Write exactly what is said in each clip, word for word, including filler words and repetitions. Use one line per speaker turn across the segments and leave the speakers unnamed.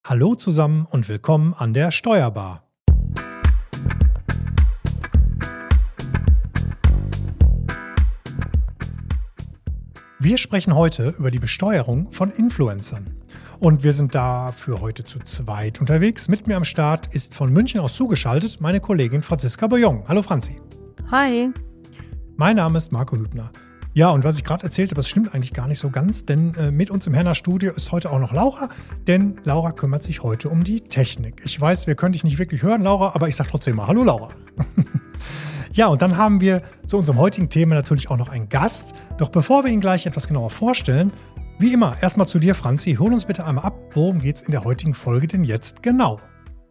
Hallo zusammen und willkommen an der Steuerbar. Wir sprechen heute über die Besteuerung von Influencern. Und wir sind da für heute zu zweit unterwegs. Mit mir am Start ist von München aus zugeschaltet meine Kollegin Franziska Boyong. Hallo Franzi.
Hi.
Mein Name ist Marco Hübner. Ja, und was ich gerade erzählt habe, das stimmt eigentlich gar nicht so ganz, denn äh, mit uns im Henna-Studio ist heute auch noch Laura, denn Laura kümmert sich heute um die Technik. Ich weiß, wir können dich nicht wirklich hören, Laura, aber ich sage trotzdem mal Hallo, Laura. Ja, und dann haben wir zu unserem heutigen Thema natürlich auch noch einen Gast. Doch bevor wir ihn gleich etwas genauer vorstellen, wie immer, erstmal zu dir, Franzi. Hol uns bitte einmal ab, worum geht es in der heutigen Folge denn jetzt genau?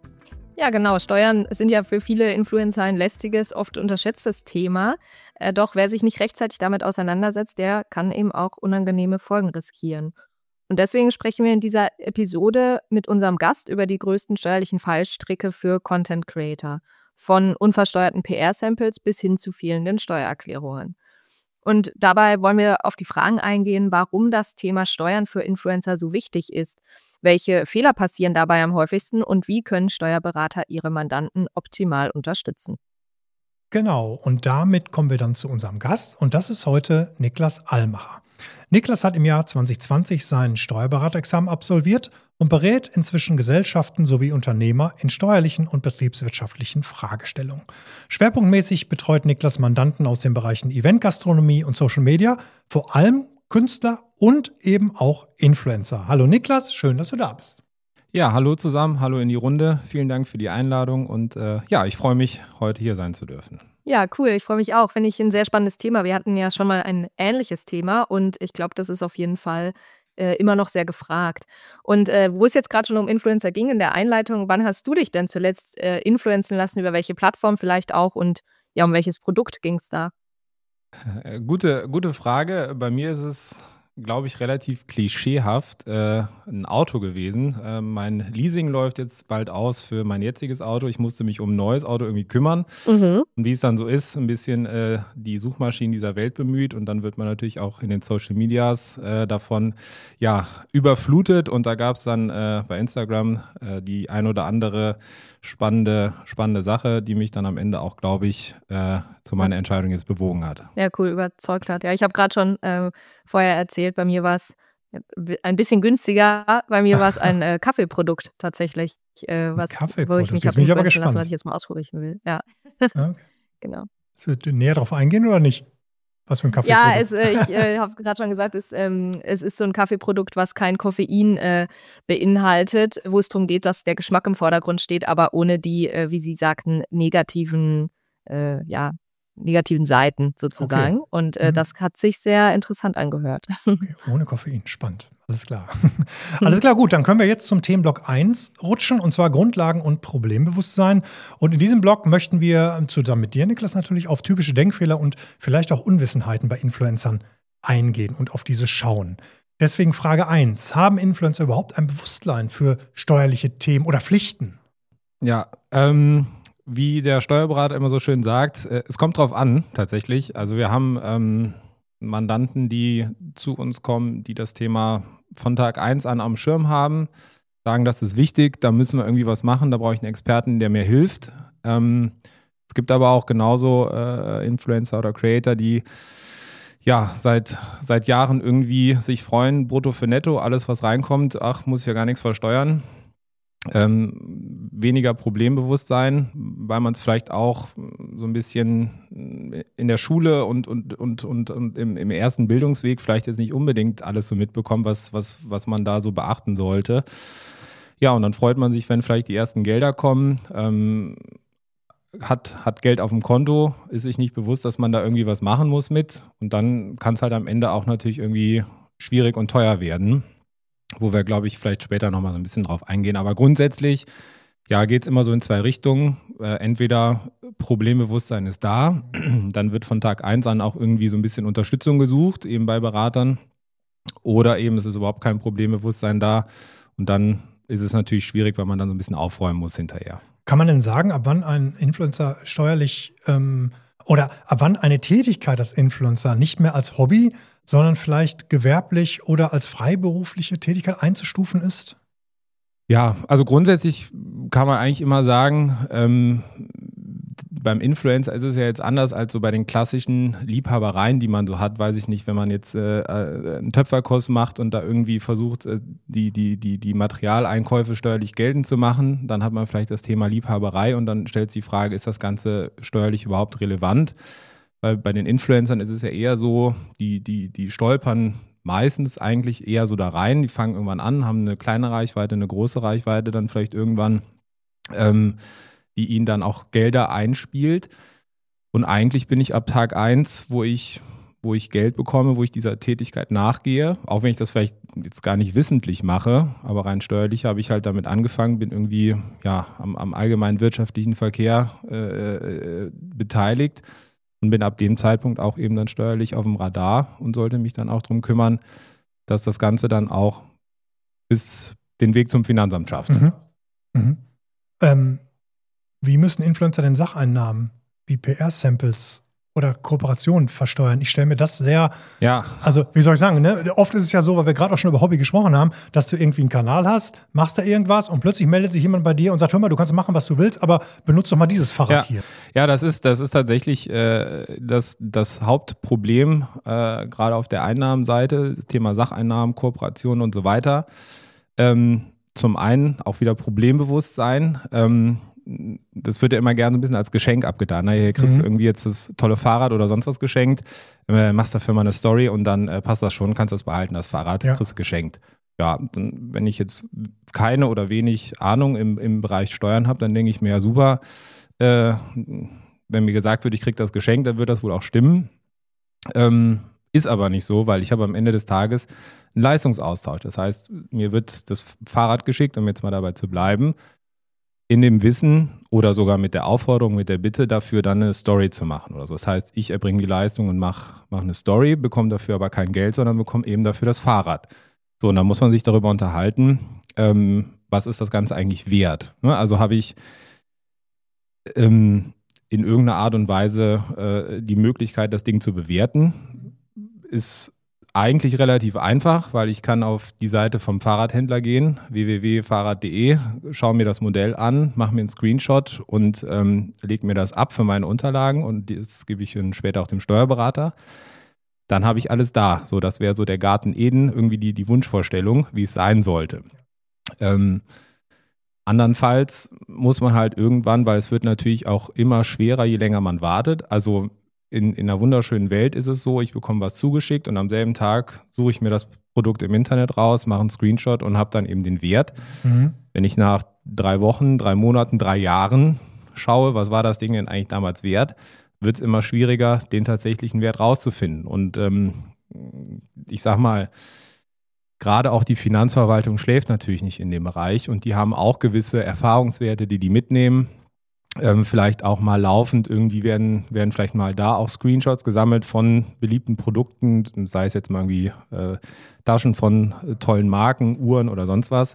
Ja, genau. Steuern sind ja für viele Influencer ein lästiges, oft unterschätztes Thema. Äh, doch wer sich nicht rechtzeitig damit auseinandersetzt, der kann eben auch unangenehme Folgen riskieren. Und deswegen sprechen wir in dieser Episode mit unserem Gast über die größten steuerlichen Fallstricke für Content Creator. Von unversteuerten P R-Samples bis hin zu fehlenden Steuererklärungen. Und dabei wollen wir auf die Fragen eingehen, warum das Thema Steuern für Influencer so wichtig ist, welche Fehler passieren dabei am häufigsten und wie können Steuerberater ihre Mandanten optimal unterstützen.
Genau, und damit kommen wir dann zu unserem Gast und das ist heute Niklas Allmacher. Niklas hat im Jahr zwanzig zwanzig sein Steuerberaterexamen absolviert und berät inzwischen Gesellschaften sowie Unternehmer in steuerlichen und betriebswirtschaftlichen Fragestellungen. Schwerpunktmäßig betreut Niklas Mandanten aus den Bereichen Eventgastronomie und Social Media, vor allem Künstler und eben auch Influencer. Hallo Niklas, schön, dass du da bist.
Ja, hallo zusammen, hallo in die Runde. Vielen Dank für die Einladung und äh, ja, ich freue mich, heute hier sein zu dürfen.
Ja, cool. Ich freue mich auch. Finde ich ein sehr spannendes Thema. Wir hatten ja schon mal ein ähnliches Thema und ich glaube, das ist auf jeden Fall äh, immer noch sehr gefragt. Und äh, wo es jetzt gerade schon um Influencer ging in der Einleitung, wann hast du dich denn zuletzt äh, influenzen lassen, über welche Plattform vielleicht auch und ja, um welches Produkt ging es da?
Äh, gute, gute Frage. Bei mir ist es, glaube ich, relativ klischeehaft äh, ein Auto gewesen. Äh, mein Leasing läuft jetzt bald aus für mein jetziges Auto. Ich musste mich um ein neues Auto irgendwie kümmern. Mhm. Und wie es dann so ist, ein bisschen äh, die Suchmaschinen dieser Welt bemüht und dann wird man natürlich auch in den Social Medias äh, davon ja, überflutet und da gab es dann äh, bei Instagram äh, die ein oder andere spannende, spannende Sache, die mich dann am Ende auch, glaube ich, äh, zu meiner Entscheidung jetzt bewogen hat.
Ja, cool, überzeugt hat. Ja, ich habe gerade schon äh, vorher erzählt, bei mir war es ein bisschen günstiger. Bei mir war es ein äh, Kaffeeprodukt tatsächlich, äh, was, wo ich mich habe influenzen lassen, was ich jetzt mal ausprobieren will. Ja, okay. Genau.
Willst du näher drauf eingehen oder nicht? Was für ein Kaffeeprodukt?
Ja, es, äh, ich äh, habe gerade schon gesagt, es, ähm, es ist so ein Kaffeeprodukt, was kein Koffein äh, beinhaltet, wo es darum geht, dass der Geschmack im Vordergrund steht, aber ohne die, äh, wie Sie sagten, negativen, äh, ja, negativen Seiten sozusagen. Okay. Und äh, mhm. das hat sich sehr interessant angehört.
Okay, ohne Koffein, spannend. Alles klar. Alles klar, gut, dann können wir jetzt zum Themenblock eins rutschen, und zwar Grundlagen und Problembewusstsein. Und in diesem Block möchten wir zusammen mit dir, Niklas, natürlich auf typische Denkfehler und vielleicht auch Unwissenheiten bei Influencern eingehen und auf diese schauen. Deswegen Frage eins, haben Influencer überhaupt ein Bewusstsein für steuerliche Themen oder Pflichten?
Ja, ähm, wie der Steuerberater immer so schön sagt, äh, es kommt drauf an, tatsächlich. Also wir haben ähm, Mandanten, die zu uns kommen, die das Thema von Tag eins an am Schirm haben, sagen, das ist wichtig, da müssen wir irgendwie was machen, da brauche ich einen Experten, der mir hilft. Ähm, es gibt aber auch genauso äh, Influencer oder Creator, die ja seit, seit Jahren irgendwie sich freuen, brutto für netto, alles was reinkommt, ach, muss ich ja gar nichts versteuern. Ähm, weniger Problembewusstsein, weil man es vielleicht auch so ein bisschen in der Schule und, und, und, und, und im, im ersten Bildungsweg vielleicht jetzt nicht unbedingt alles so mitbekommt, was, was, was man da so beachten sollte. Ja, und dann freut man sich, wenn vielleicht die ersten Gelder kommen, ähm, hat, hat Geld auf dem Konto, ist sich nicht bewusst, dass man da irgendwie was machen muss mit und dann kann es halt am Ende auch natürlich irgendwie schwierig und teuer werden. Wo wir, glaube ich, vielleicht später nochmal so ein bisschen drauf eingehen. Aber grundsätzlich, ja, geht es immer so in zwei Richtungen. Äh, entweder Problembewusstsein ist da, dann wird von Tag eins an auch irgendwie so ein bisschen Unterstützung gesucht, eben bei Beratern. Oder eben ist es überhaupt kein Problembewusstsein da. Und dann ist es natürlich schwierig, weil man dann so ein bisschen aufräumen muss hinterher.
Kann man denn sagen, ab wann ein Influencer steuerlich ähm, oder ab wann eine Tätigkeit als Influencer nicht mehr als Hobby, sondern vielleicht gewerblich oder als freiberufliche Tätigkeit einzustufen ist?
Ja, also grundsätzlich kann man eigentlich immer sagen, ähm, beim Influencer ist es ja jetzt anders als so bei den klassischen Liebhabereien, die man so hat, weiß ich nicht, wenn man jetzt äh, einen Töpferkurs macht und da irgendwie versucht, äh, die, die, die, die Materialeinkäufe steuerlich geltend zu machen, dann hat man vielleicht das Thema Liebhaberei und dann stellt sich die Frage, ist das Ganze steuerlich überhaupt relevant? Weil bei den Influencern ist es ja eher so, die, die, die stolpern meistens eigentlich eher so da rein, die fangen irgendwann an, haben eine kleine Reichweite, eine große Reichweite, dann vielleicht irgendwann ähm, die ihnen dann auch Gelder einspielt. Und eigentlich bin ich ab Tag eins, wo ich, wo ich Geld bekomme, wo ich dieser Tätigkeit nachgehe, auch wenn ich das vielleicht jetzt gar nicht wissentlich mache, aber rein steuerlich habe ich halt damit angefangen, bin irgendwie ja, am, am allgemeinen wirtschaftlichen Verkehr äh, äh, beteiligt und bin ab dem Zeitpunkt auch eben dann steuerlich auf dem Radar und sollte mich dann auch darum kümmern, dass das Ganze dann auch bis den Weg zum Finanzamt schafft.
Mhm. Mhm. Ähm, Wie müssen Influencer denn Sacheinnahmen wie P R-Samples oder Kooperationen versteuern? Ich stelle mir das sehr,
ja.
also wie soll ich sagen, ne? Oft ist es ja so, weil wir gerade auch schon über Hobby gesprochen haben, dass du irgendwie einen Kanal hast, machst da irgendwas und plötzlich meldet sich jemand bei dir und sagt, hör mal, du kannst machen, was du willst, aber benutzt doch mal dieses Fahrrad
ja.
hier.
Ja, das ist, das ist tatsächlich äh, das, das Hauptproblem, äh, gerade auf der Einnahmenseite, das Thema Sacheinnahmen, Kooperationen und so weiter. Ähm, zum einen auch wieder Problembewusstsein. Ähm, Das wird ja immer gerne ein bisschen als Geschenk abgetan. Na, hier kriegst mhm. du irgendwie jetzt das tolle Fahrrad oder sonst was geschenkt, äh, machst dafür mal eine Story und dann äh, passt das schon, kannst das behalten, das Fahrrad, ja. kriegst du geschenkt. Ja, dann, wenn ich jetzt keine oder wenig Ahnung im, im Bereich Steuern habe, dann denke ich mir, ja super, äh, wenn mir gesagt wird, ich krieg das geschenkt, dann wird das wohl auch stimmen. Ähm, ist aber nicht so, weil ich habe am Ende des Tages einen Leistungsaustausch. Das heißt, mir wird das Fahrrad geschickt, um jetzt mal dabei zu bleiben, in dem Wissen oder sogar mit der Aufforderung, mit der Bitte dafür dann eine Story zu machen oder so. Das heißt, ich erbringe die Leistung und mache mach eine Story, bekomme dafür aber kein Geld, sondern bekomme eben dafür das Fahrrad. So, und dann muss man sich darüber unterhalten, ähm, was ist das Ganze eigentlich wert? Ne? Also habe ich ähm, in irgendeiner Art und Weise äh, die Möglichkeit, das Ding zu bewerten, ist eigentlich relativ einfach, weil ich kann auf die Seite vom Fahrradhändler gehen, w w w punkt fahrrad punkt de, schaue mir das Modell an, mache mir einen Screenshot und ähm, lege mir das ab für meine Unterlagen und das gebe ich dann später auch dem Steuerberater. Dann habe ich alles da. So, das wäre so der Garten Eden, irgendwie die, die Wunschvorstellung, wie es sein sollte. Ähm, andernfalls muss man halt irgendwann, weil es wird natürlich auch immer schwerer, je länger man wartet, also In, in einer wunderschönen Welt ist es so, ich bekomme was zugeschickt und am selben Tag suche ich mir das Produkt im Internet raus, mache einen Screenshot und habe dann eben den Wert. Mhm. Wenn ich nach drei Wochen, drei Monaten, drei Jahren schaue, was war das Ding denn eigentlich damals wert, wird es immer schwieriger, den tatsächlichen Wert rauszufinden. Und ähm, ich sag mal, gerade auch die Finanzverwaltung schläft natürlich nicht in dem Bereich und die haben auch gewisse Erfahrungswerte, die die mitnehmen. Ähm, vielleicht auch mal laufend, irgendwie werden, werden vielleicht mal da auch Screenshots gesammelt von beliebten Produkten, sei es jetzt mal irgendwie äh, Taschen von äh, tollen Marken, Uhren oder sonst was.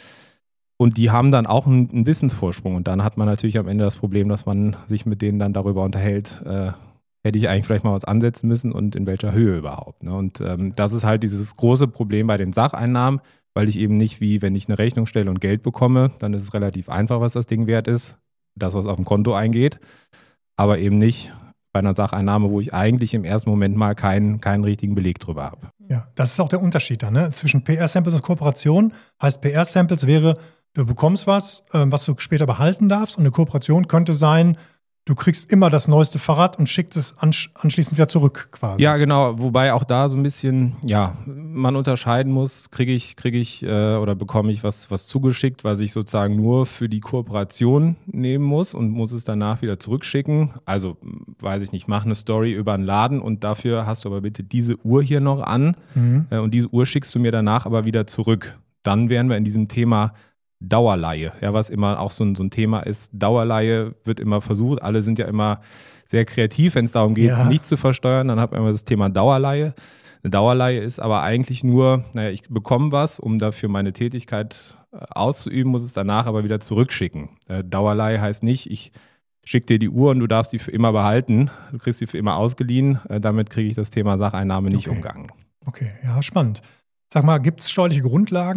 Und die haben dann auch einen, einen Wissensvorsprung. Und dann hat man natürlich am Ende das Problem, dass man sich mit denen dann darüber unterhält, äh, hätte ich eigentlich vielleicht mal was ansetzen müssen und in welcher Höhe überhaupt. Ne? Und ähm, das ist halt dieses große Problem bei den Sacheinnahmen, weil ich eben nicht wie, wenn ich eine Rechnung stelle und Geld bekomme, dann ist es relativ einfach, was das Ding wert ist. Das, was auf dem Konto eingeht, aber eben nicht bei einer Sacheinnahme, wo ich eigentlich im ersten Moment mal keinen, keinen richtigen Beleg drüber habe.
Ja, das ist auch der Unterschied dann, ne? Zwischen P R-Samples und Kooperation. Heißt, P R-Samples wäre, du bekommst was, ähm, was du später behalten darfst, und eine Kooperation könnte sein, du kriegst immer das neueste Fahrrad und schickst es ansch- anschließend wieder zurück quasi.
Ja, genau. Wobei auch da so ein bisschen, ja, man unterscheiden muss, kriege ich, kriege ich äh, oder bekomme ich was, was zugeschickt, was ich sozusagen nur für die Kooperation nehmen muss und muss es danach wieder zurückschicken. Also, weiß ich nicht, mach eine Story über einen Laden und dafür hast du aber bitte diese Uhr hier noch an mhm. äh, und diese Uhr schickst du mir danach aber wieder zurück. Dann wären wir in diesem Thema Dauerleihe, ja, was immer auch so ein, so ein Thema ist. Dauerleihe wird immer versucht, alle sind ja immer sehr kreativ, wenn es darum geht, ja. nichts zu versteuern, dann hat man immer das Thema Dauerleihe. Eine Dauerleihe ist aber eigentlich nur, naja, ich bekomme was, um dafür meine Tätigkeit auszuüben, muss es danach aber wieder zurückschicken. Äh, Dauerleihe heißt nicht, ich schicke dir die Uhr und du darfst die für immer behalten, du kriegst die für immer ausgeliehen, äh, damit kriege ich das Thema Sacheinnahme nicht
okay.
umgangen.
Okay, ja, spannend. Sag mal, gibt es steuerliche Grundlagen,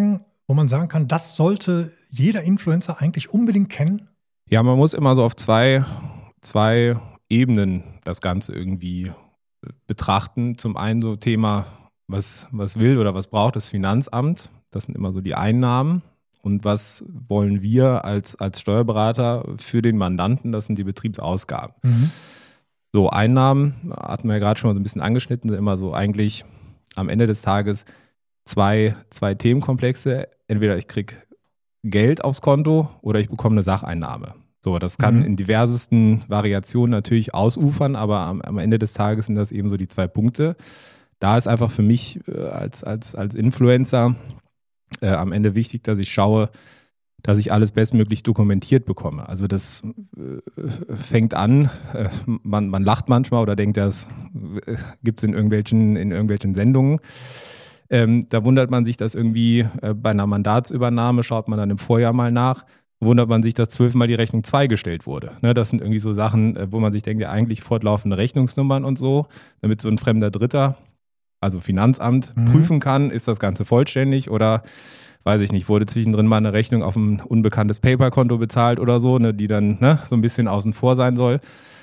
wo man sagen kann, das sollte jeder Influencer eigentlich unbedingt kennen?
Ja, man muss immer so auf zwei, zwei Ebenen das Ganze irgendwie betrachten. Zum einen so Thema, was, was will oder was braucht das Finanzamt? Das sind immer so die Einnahmen. Und was wollen wir als, als Steuerberater für den Mandanten? Das sind die Betriebsausgaben. Mhm. So, Einnahmen, hatten wir ja gerade schon mal so ein bisschen angeschnitten, sind immer so eigentlich am Ende des Tages zwei, zwei Themenkomplexe. Entweder ich kriege Geld aufs Konto oder ich bekomme eine Sacheinnahme. So, das kann mhm. in diversesten Variationen natürlich ausufern, aber am, am Ende des Tages sind das eben so die zwei Punkte. Da ist einfach für mich äh, als, als, als Influencer äh, am Ende wichtig, dass ich schaue, dass ich alles bestmöglich dokumentiert bekomme. Also das äh, fängt an, äh, man, man lacht manchmal oder denkt, das äh, gibt es in irgendwelchen, in irgendwelchen Sendungen. Ähm, da wundert man sich, dass irgendwie äh, bei einer Mandatsübernahme, schaut man dann im Vorjahr mal nach, wundert man sich, dass zwölfmal die Rechnung zwei gestellt wurde. Ne, das sind irgendwie so Sachen, äh, wo man sich denkt, ja eigentlich fortlaufende Rechnungsnummern und so, damit so ein fremder Dritter, also Finanzamt, mhm. prüfen kann, ist das Ganze vollständig oder, weiß ich nicht, wurde zwischendrin mal eine Rechnung auf ein unbekanntes Paper-Konto bezahlt oder so, ne, die dann ne, so ein bisschen außen vor sein soll.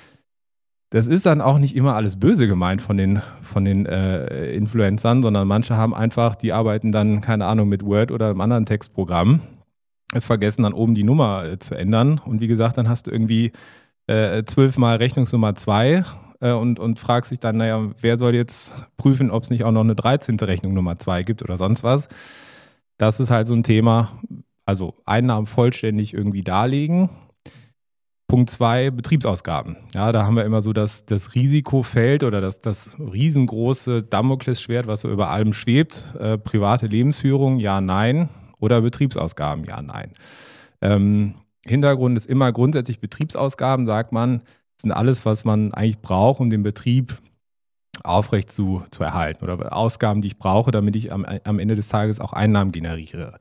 Das ist dann auch nicht immer alles böse gemeint von den, von den äh, Influencern, sondern manche haben einfach, die arbeiten dann, keine Ahnung, mit Word oder einem anderen Textprogramm, vergessen dann oben die Nummer äh, zu ändern. Und wie gesagt, dann hast du irgendwie äh, zwölfmal Rechnungsnummer zwei äh, und, und fragst dich dann, naja, wer soll jetzt prüfen, ob es nicht auch noch eine dreizehnte Rechnung Nummer zwei gibt oder sonst was. Das ist halt so ein Thema, also Einnahmen vollständig irgendwie darlegen. Punkt zwei, Betriebsausgaben. Ja, da haben wir immer so das, das Risikofeld oder das, das riesengroße Damoklesschwert, was so über allem schwebt. Äh, private Lebensführung, ja, nein. Oder Betriebsausgaben, ja, nein. Ähm, Hintergrund ist immer grundsätzlich Betriebsausgaben, sagt man, sind alles, was man eigentlich braucht, um den Betrieb aufrecht zu, zu erhalten. Oder Ausgaben, die ich brauche, damit ich am, am Ende des Tages auch Einnahmen generiere.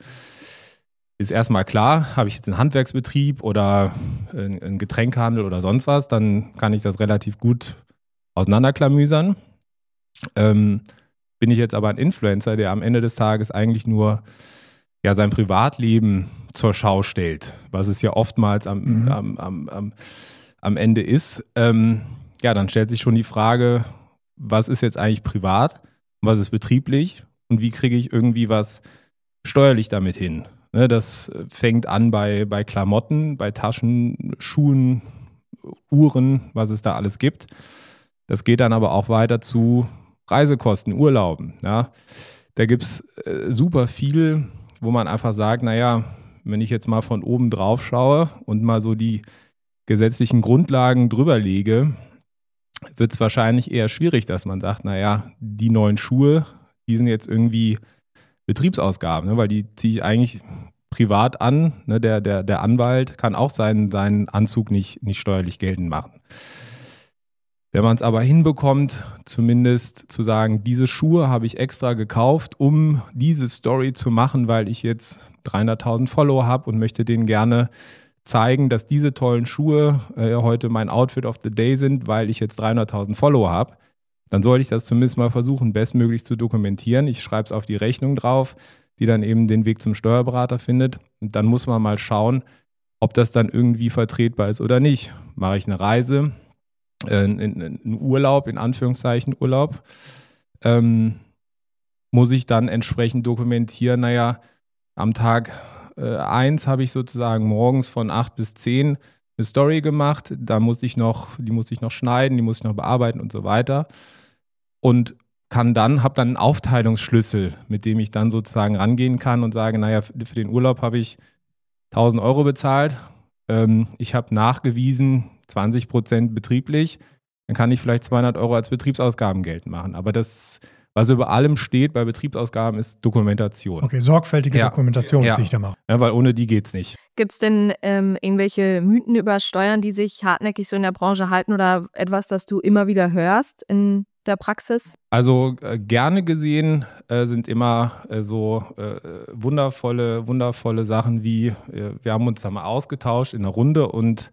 Ist erstmal klar, habe ich jetzt einen Handwerksbetrieb oder einen Getränkehandel oder sonst was, dann kann ich das relativ gut auseinanderklamüsern. Ähm, bin ich jetzt aber ein Influencer, der am Ende des Tages eigentlich nur ja, sein Privatleben zur Schau stellt, was es ja oftmals am, mhm. am, am, am, am Ende ist, ähm, ja, dann stellt sich schon die Frage, was ist jetzt eigentlich privat, was ist betrieblich und wie kriege ich irgendwie was steuerlich damit hin? Das fängt an bei, bei Klamotten, bei Taschen, Schuhen, Uhren, was es da alles gibt. Das geht dann aber auch weiter zu Reisekosten, Urlauben. Ja. Da gibt es äh, super viel, wo man einfach sagt, naja, wenn ich jetzt mal von oben drauf schaue und mal so die gesetzlichen Grundlagen drüber lege, wird es wahrscheinlich eher schwierig, dass man sagt, naja, die neuen Schuhe, die sind jetzt irgendwie Betriebsausgaben, ne, weil die ziehe ich eigentlich privat an. Ne, der, der, der Anwalt kann auch seinen, seinen Anzug nicht, nicht steuerlich geltend machen. Wenn man es aber hinbekommt, zumindest zu sagen, diese Schuhe habe ich extra gekauft, um diese Story zu machen, weil ich jetzt dreihunderttausend Follower habe und möchte denen gerne zeigen, dass diese tollen Schuhe äh, heute mein Outfit of the Day sind, weil ich jetzt dreihunderttausend Follower habe, dann sollte ich das zumindest mal versuchen, bestmöglich zu dokumentieren. Ich schreibe es auf die Rechnung drauf, die dann eben den Weg zum Steuerberater findet. Und dann muss man mal schauen, ob das dann irgendwie vertretbar ist oder nicht. Mache ich eine Reise, äh, einen Urlaub, in Anführungszeichen Urlaub, ähm, muss ich dann entsprechend dokumentieren, naja, am Tag äh, eins habe ich sozusagen morgens von acht bis zehn eine Story gemacht, da muss ich noch, die muss ich noch schneiden, die muss ich noch bearbeiten und so weiter. Und kann dann, habe dann einen Aufteilungsschlüssel, mit dem ich dann sozusagen rangehen kann und sage, naja, für den Urlaub habe ich tausend Euro bezahlt, ähm, ich habe nachgewiesen, zwanzig Prozent betrieblich, dann kann ich vielleicht zweihundert Euro als Betriebsausgaben geltend machen. Aber das, was über allem steht bei Betriebsausgaben, ist Dokumentation.
Okay, sorgfältige ja. Dokumentation
ja.
sehe ich da mal.
Ja, weil ohne die geht's nicht.
Gibt es denn ähm, irgendwelche Mythen über Steuern, die sich hartnäckig so in der Branche halten oder etwas, das du immer wieder hörst in der Praxis?
Also äh, gerne gesehen äh, sind immer äh, so äh, wundervolle, wundervolle Sachen wie, äh, wir haben uns da mal ausgetauscht in einer Runde und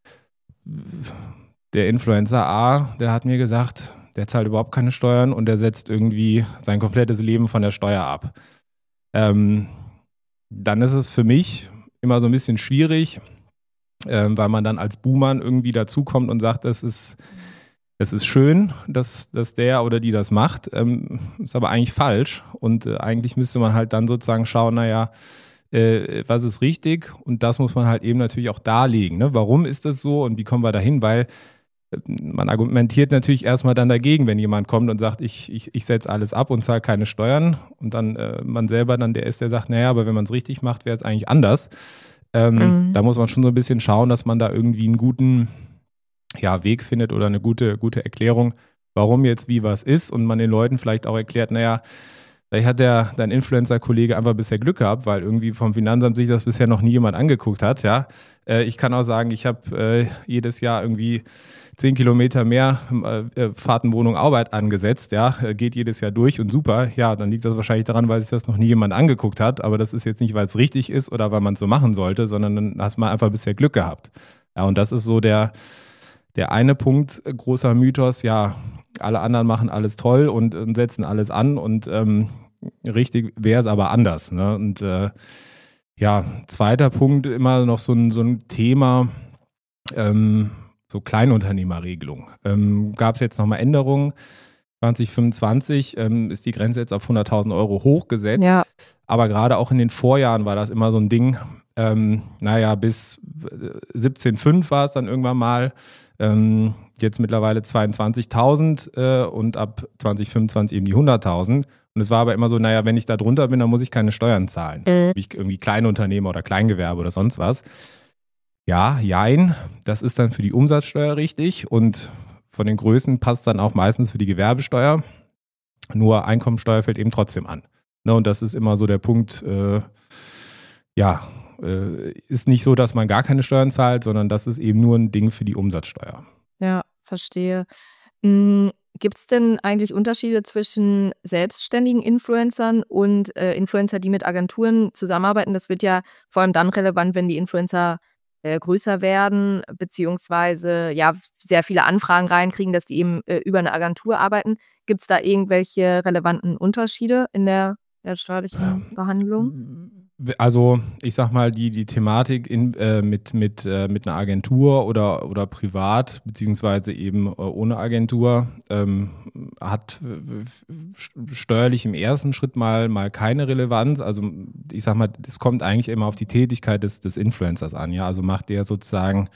der Influencer A, der hat mir gesagt, der zahlt überhaupt keine Steuern und der setzt irgendwie sein komplettes Leben von der Steuer ab. Ähm, dann ist es für mich immer so ein bisschen schwierig, äh, weil man dann als Buhmann irgendwie dazukommt und sagt, das ist, das ist schön, dass, dass der oder die das macht, ähm, ist aber eigentlich falsch. Und äh, eigentlich müsste man halt dann sozusagen schauen, naja, äh, was ist richtig? Und das muss man halt eben natürlich auch darlegen. Ne? Warum ist das so und wie kommen wir dahin? Weil man argumentiert natürlich erstmal dann dagegen, wenn jemand kommt und sagt, ich, ich, ich setze alles ab und zahle keine Steuern und dann äh, man selber dann der ist, der sagt, naja, aber wenn man es richtig macht, wäre es eigentlich anders. Ähm, mhm. Da muss man schon so ein bisschen schauen, dass man da irgendwie einen guten ja, Weg findet oder eine gute, gute Erklärung, warum jetzt wie was ist und man den Leuten vielleicht auch erklärt, naja, vielleicht hat der, dein Influencer-Kollege einfach bisher Glück gehabt, weil irgendwie vom Finanzamt sich das bisher noch nie jemand angeguckt hat. Ja, äh, ich kann auch sagen, ich habe äh, jedes Jahr irgendwie zehn Kilometer mehr äh, Fahrten, Wohnung, Arbeit angesetzt. Ja, äh, geht jedes Jahr durch und super. Ja, dann liegt das wahrscheinlich daran, weil sich das noch nie jemand angeguckt hat. Aber das ist jetzt nicht, weil es richtig ist oder weil man es so machen sollte, sondern dann hast man einfach bisher Glück gehabt. Ja, und das ist so der, der eine Punkt, äh, großer Mythos. Ja, alle anderen machen alles toll und, und setzen alles an und ähm, richtig wäre es aber anders. Ne? Und äh, ja, zweiter Punkt, immer noch so ein, so ein Thema, ähm, so Kleinunternehmerregelung. Ähm, gab es jetzt nochmal Änderungen? zwanzig fünfundzwanzig ähm, ist die Grenze jetzt auf hunderttausend Euro hochgesetzt. Ja. Aber gerade auch in den Vorjahren war das immer so ein Ding, ähm, naja, bis siebzehn Komma fünf war es dann irgendwann mal. Ähm, jetzt mittlerweile zweiundzwanzigtausend äh, und ab zwanzig fünfundzwanzig eben die hunderttausend. Und es war aber immer so, naja, wenn ich da drunter bin, dann muss ich keine Steuern zahlen. Mhm. Wie ich irgendwie Kleinunternehmer oder Kleingewerbe oder sonst was. Ja, jein, das ist dann für die Umsatzsteuer richtig und von den Größen passt dann auch meistens für die Gewerbesteuer. Nur Einkommensteuer fällt eben trotzdem an. Ne, und das ist immer so der Punkt, äh, ja, äh, ist nicht so, dass man gar keine Steuern zahlt, sondern das ist eben nur ein Ding für die Umsatzsteuer.
Ja, verstehe. Mhm. Gibt es denn eigentlich Unterschiede zwischen selbstständigen Influencern und äh, Influencer, die mit Agenturen zusammenarbeiten? Das wird ja vor allem dann relevant, wenn die Influencer äh, größer werden, beziehungsweise ja sehr viele Anfragen reinkriegen, dass die eben äh, über eine Agentur arbeiten. Gibt es da irgendwelche relevanten Unterschiede in der, der steuerlichen Behandlung?
Also ich sag mal, die, die Thematik in, äh, mit, mit, äh, mit einer Agentur oder, oder privat, beziehungsweise eben äh, ohne Agentur, ähm, hat äh, steuerlich im ersten Schritt mal, mal keine Relevanz. Also ich sag mal, es kommt eigentlich immer auf die Tätigkeit des, des Influencers an. Ja? Also macht der sozusagen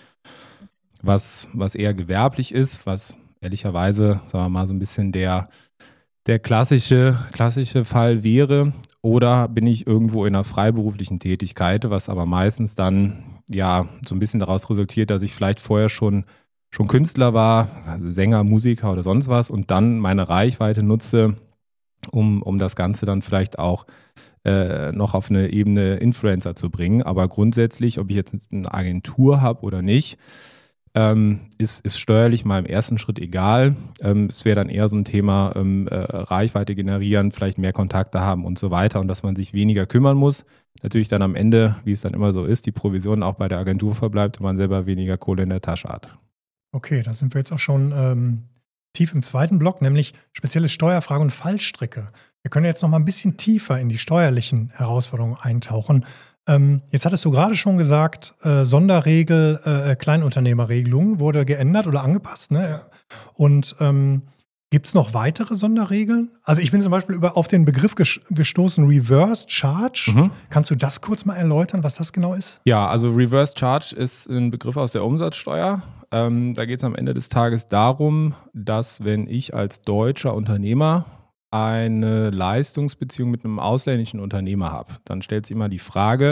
was, was eher gewerblich ist, was ehrlicherweise, sagen wir mal, so ein bisschen der, der klassische, klassische Fall wäre. Oder bin ich irgendwo in einer freiberuflichen Tätigkeit, was aber meistens dann ja so ein bisschen daraus resultiert, dass ich vielleicht vorher schon, schon Künstler war, also Sänger, Musiker oder sonst was und dann meine Reichweite nutze, um, um das Ganze dann vielleicht auch äh, noch auf eine Ebene Influencer zu bringen. Aber grundsätzlich, ob ich jetzt eine Agentur habe oder nicht, Ähm, ist, ist steuerlich mal im ersten Schritt egal. Ähm, es wäre dann eher so ein Thema ähm, äh, Reichweite generieren, vielleicht mehr Kontakte haben und so weiter und dass man sich weniger kümmern muss. Natürlich dann am Ende, wie es dann immer so ist, die Provision auch bei der Agentur verbleibt und man selber weniger Kohle in der Tasche hat.
Okay, da sind wir jetzt auch schon ähm, tief im zweiten Block, nämlich spezielle Steuerfragen und Fallstricke. Wir können jetzt noch mal ein bisschen tiefer in die steuerlichen Herausforderungen eintauchen. Ähm, jetzt hattest du gerade schon gesagt, äh, Sonderregel, äh, Kleinunternehmerregelung wurde geändert oder angepasst. Ne? Und ähm, gibt es noch weitere Sonderregeln? Also ich bin zum Beispiel über, auf den Begriff ges- gestoßen, Reverse Charge. Mhm. Kannst du das kurz mal erläutern, was das genau ist?
Ja, also Reverse Charge ist ein Begriff aus der Umsatzsteuer. Ähm, da geht es am Ende des Tages darum, dass wenn ich als deutscher Unternehmer eine Leistungsbeziehung mit einem ausländischen Unternehmer habe, dann stellt sich immer die Frage,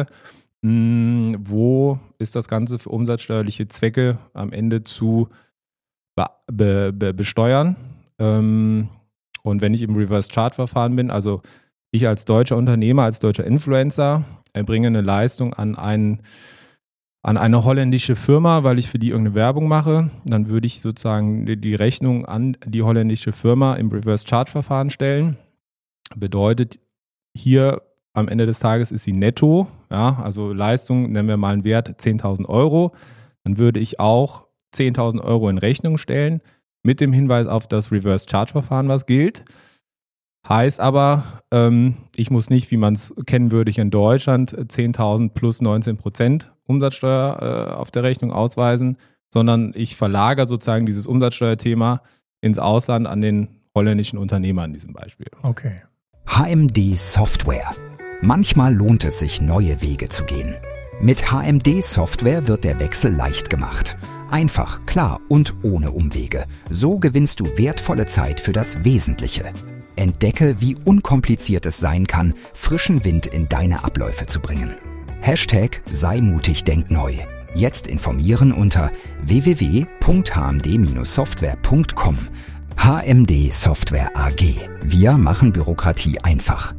mh, wo ist das Ganze für umsatzsteuerliche Zwecke am Ende zu be- be- be- besteuern? Ähm, und wenn ich im Reverse-Charge-Verfahren bin, also ich als deutscher Unternehmer, als deutscher Influencer, erbringe eine Leistung an einen an eine holländische Firma, weil ich für die irgendeine Werbung mache, dann würde ich sozusagen die Rechnung an die holländische Firma im Reverse-Charge-Verfahren stellen. Bedeutet, hier am Ende des Tages ist sie netto, ja, also Leistung, nennen wir mal einen Wert zehntausend Euro, dann würde ich auch zehntausend Euro in Rechnung stellen, mit dem Hinweis auf das Reverse-Charge-Verfahren, was gilt. Heißt aber, ähm, ich muss nicht, wie man es kennen würde hier in Deutschland, zehntausend plus neunzehn Prozent Umsatzsteuer äh, auf der Rechnung ausweisen, sondern ich verlagere sozusagen dieses Umsatzsteuerthema ins Ausland an den holländischen Unternehmer in diesem Beispiel.
Okay.
H M D Software. Manchmal lohnt es sich, neue Wege zu gehen. Mit H M D Software wird der Wechsel leicht gemacht. Einfach, klar und ohne Umwege. So gewinnst du wertvolle Zeit für das Wesentliche. Entdecke, wie unkompliziert es sein kann, frischen Wind in deine Abläufe zu bringen. Hashtag sei mutig, denk neu. Jetzt informieren unter w w w punkt h m d dash software punkt com. H M D Software A G. Wir machen Bürokratie einfach.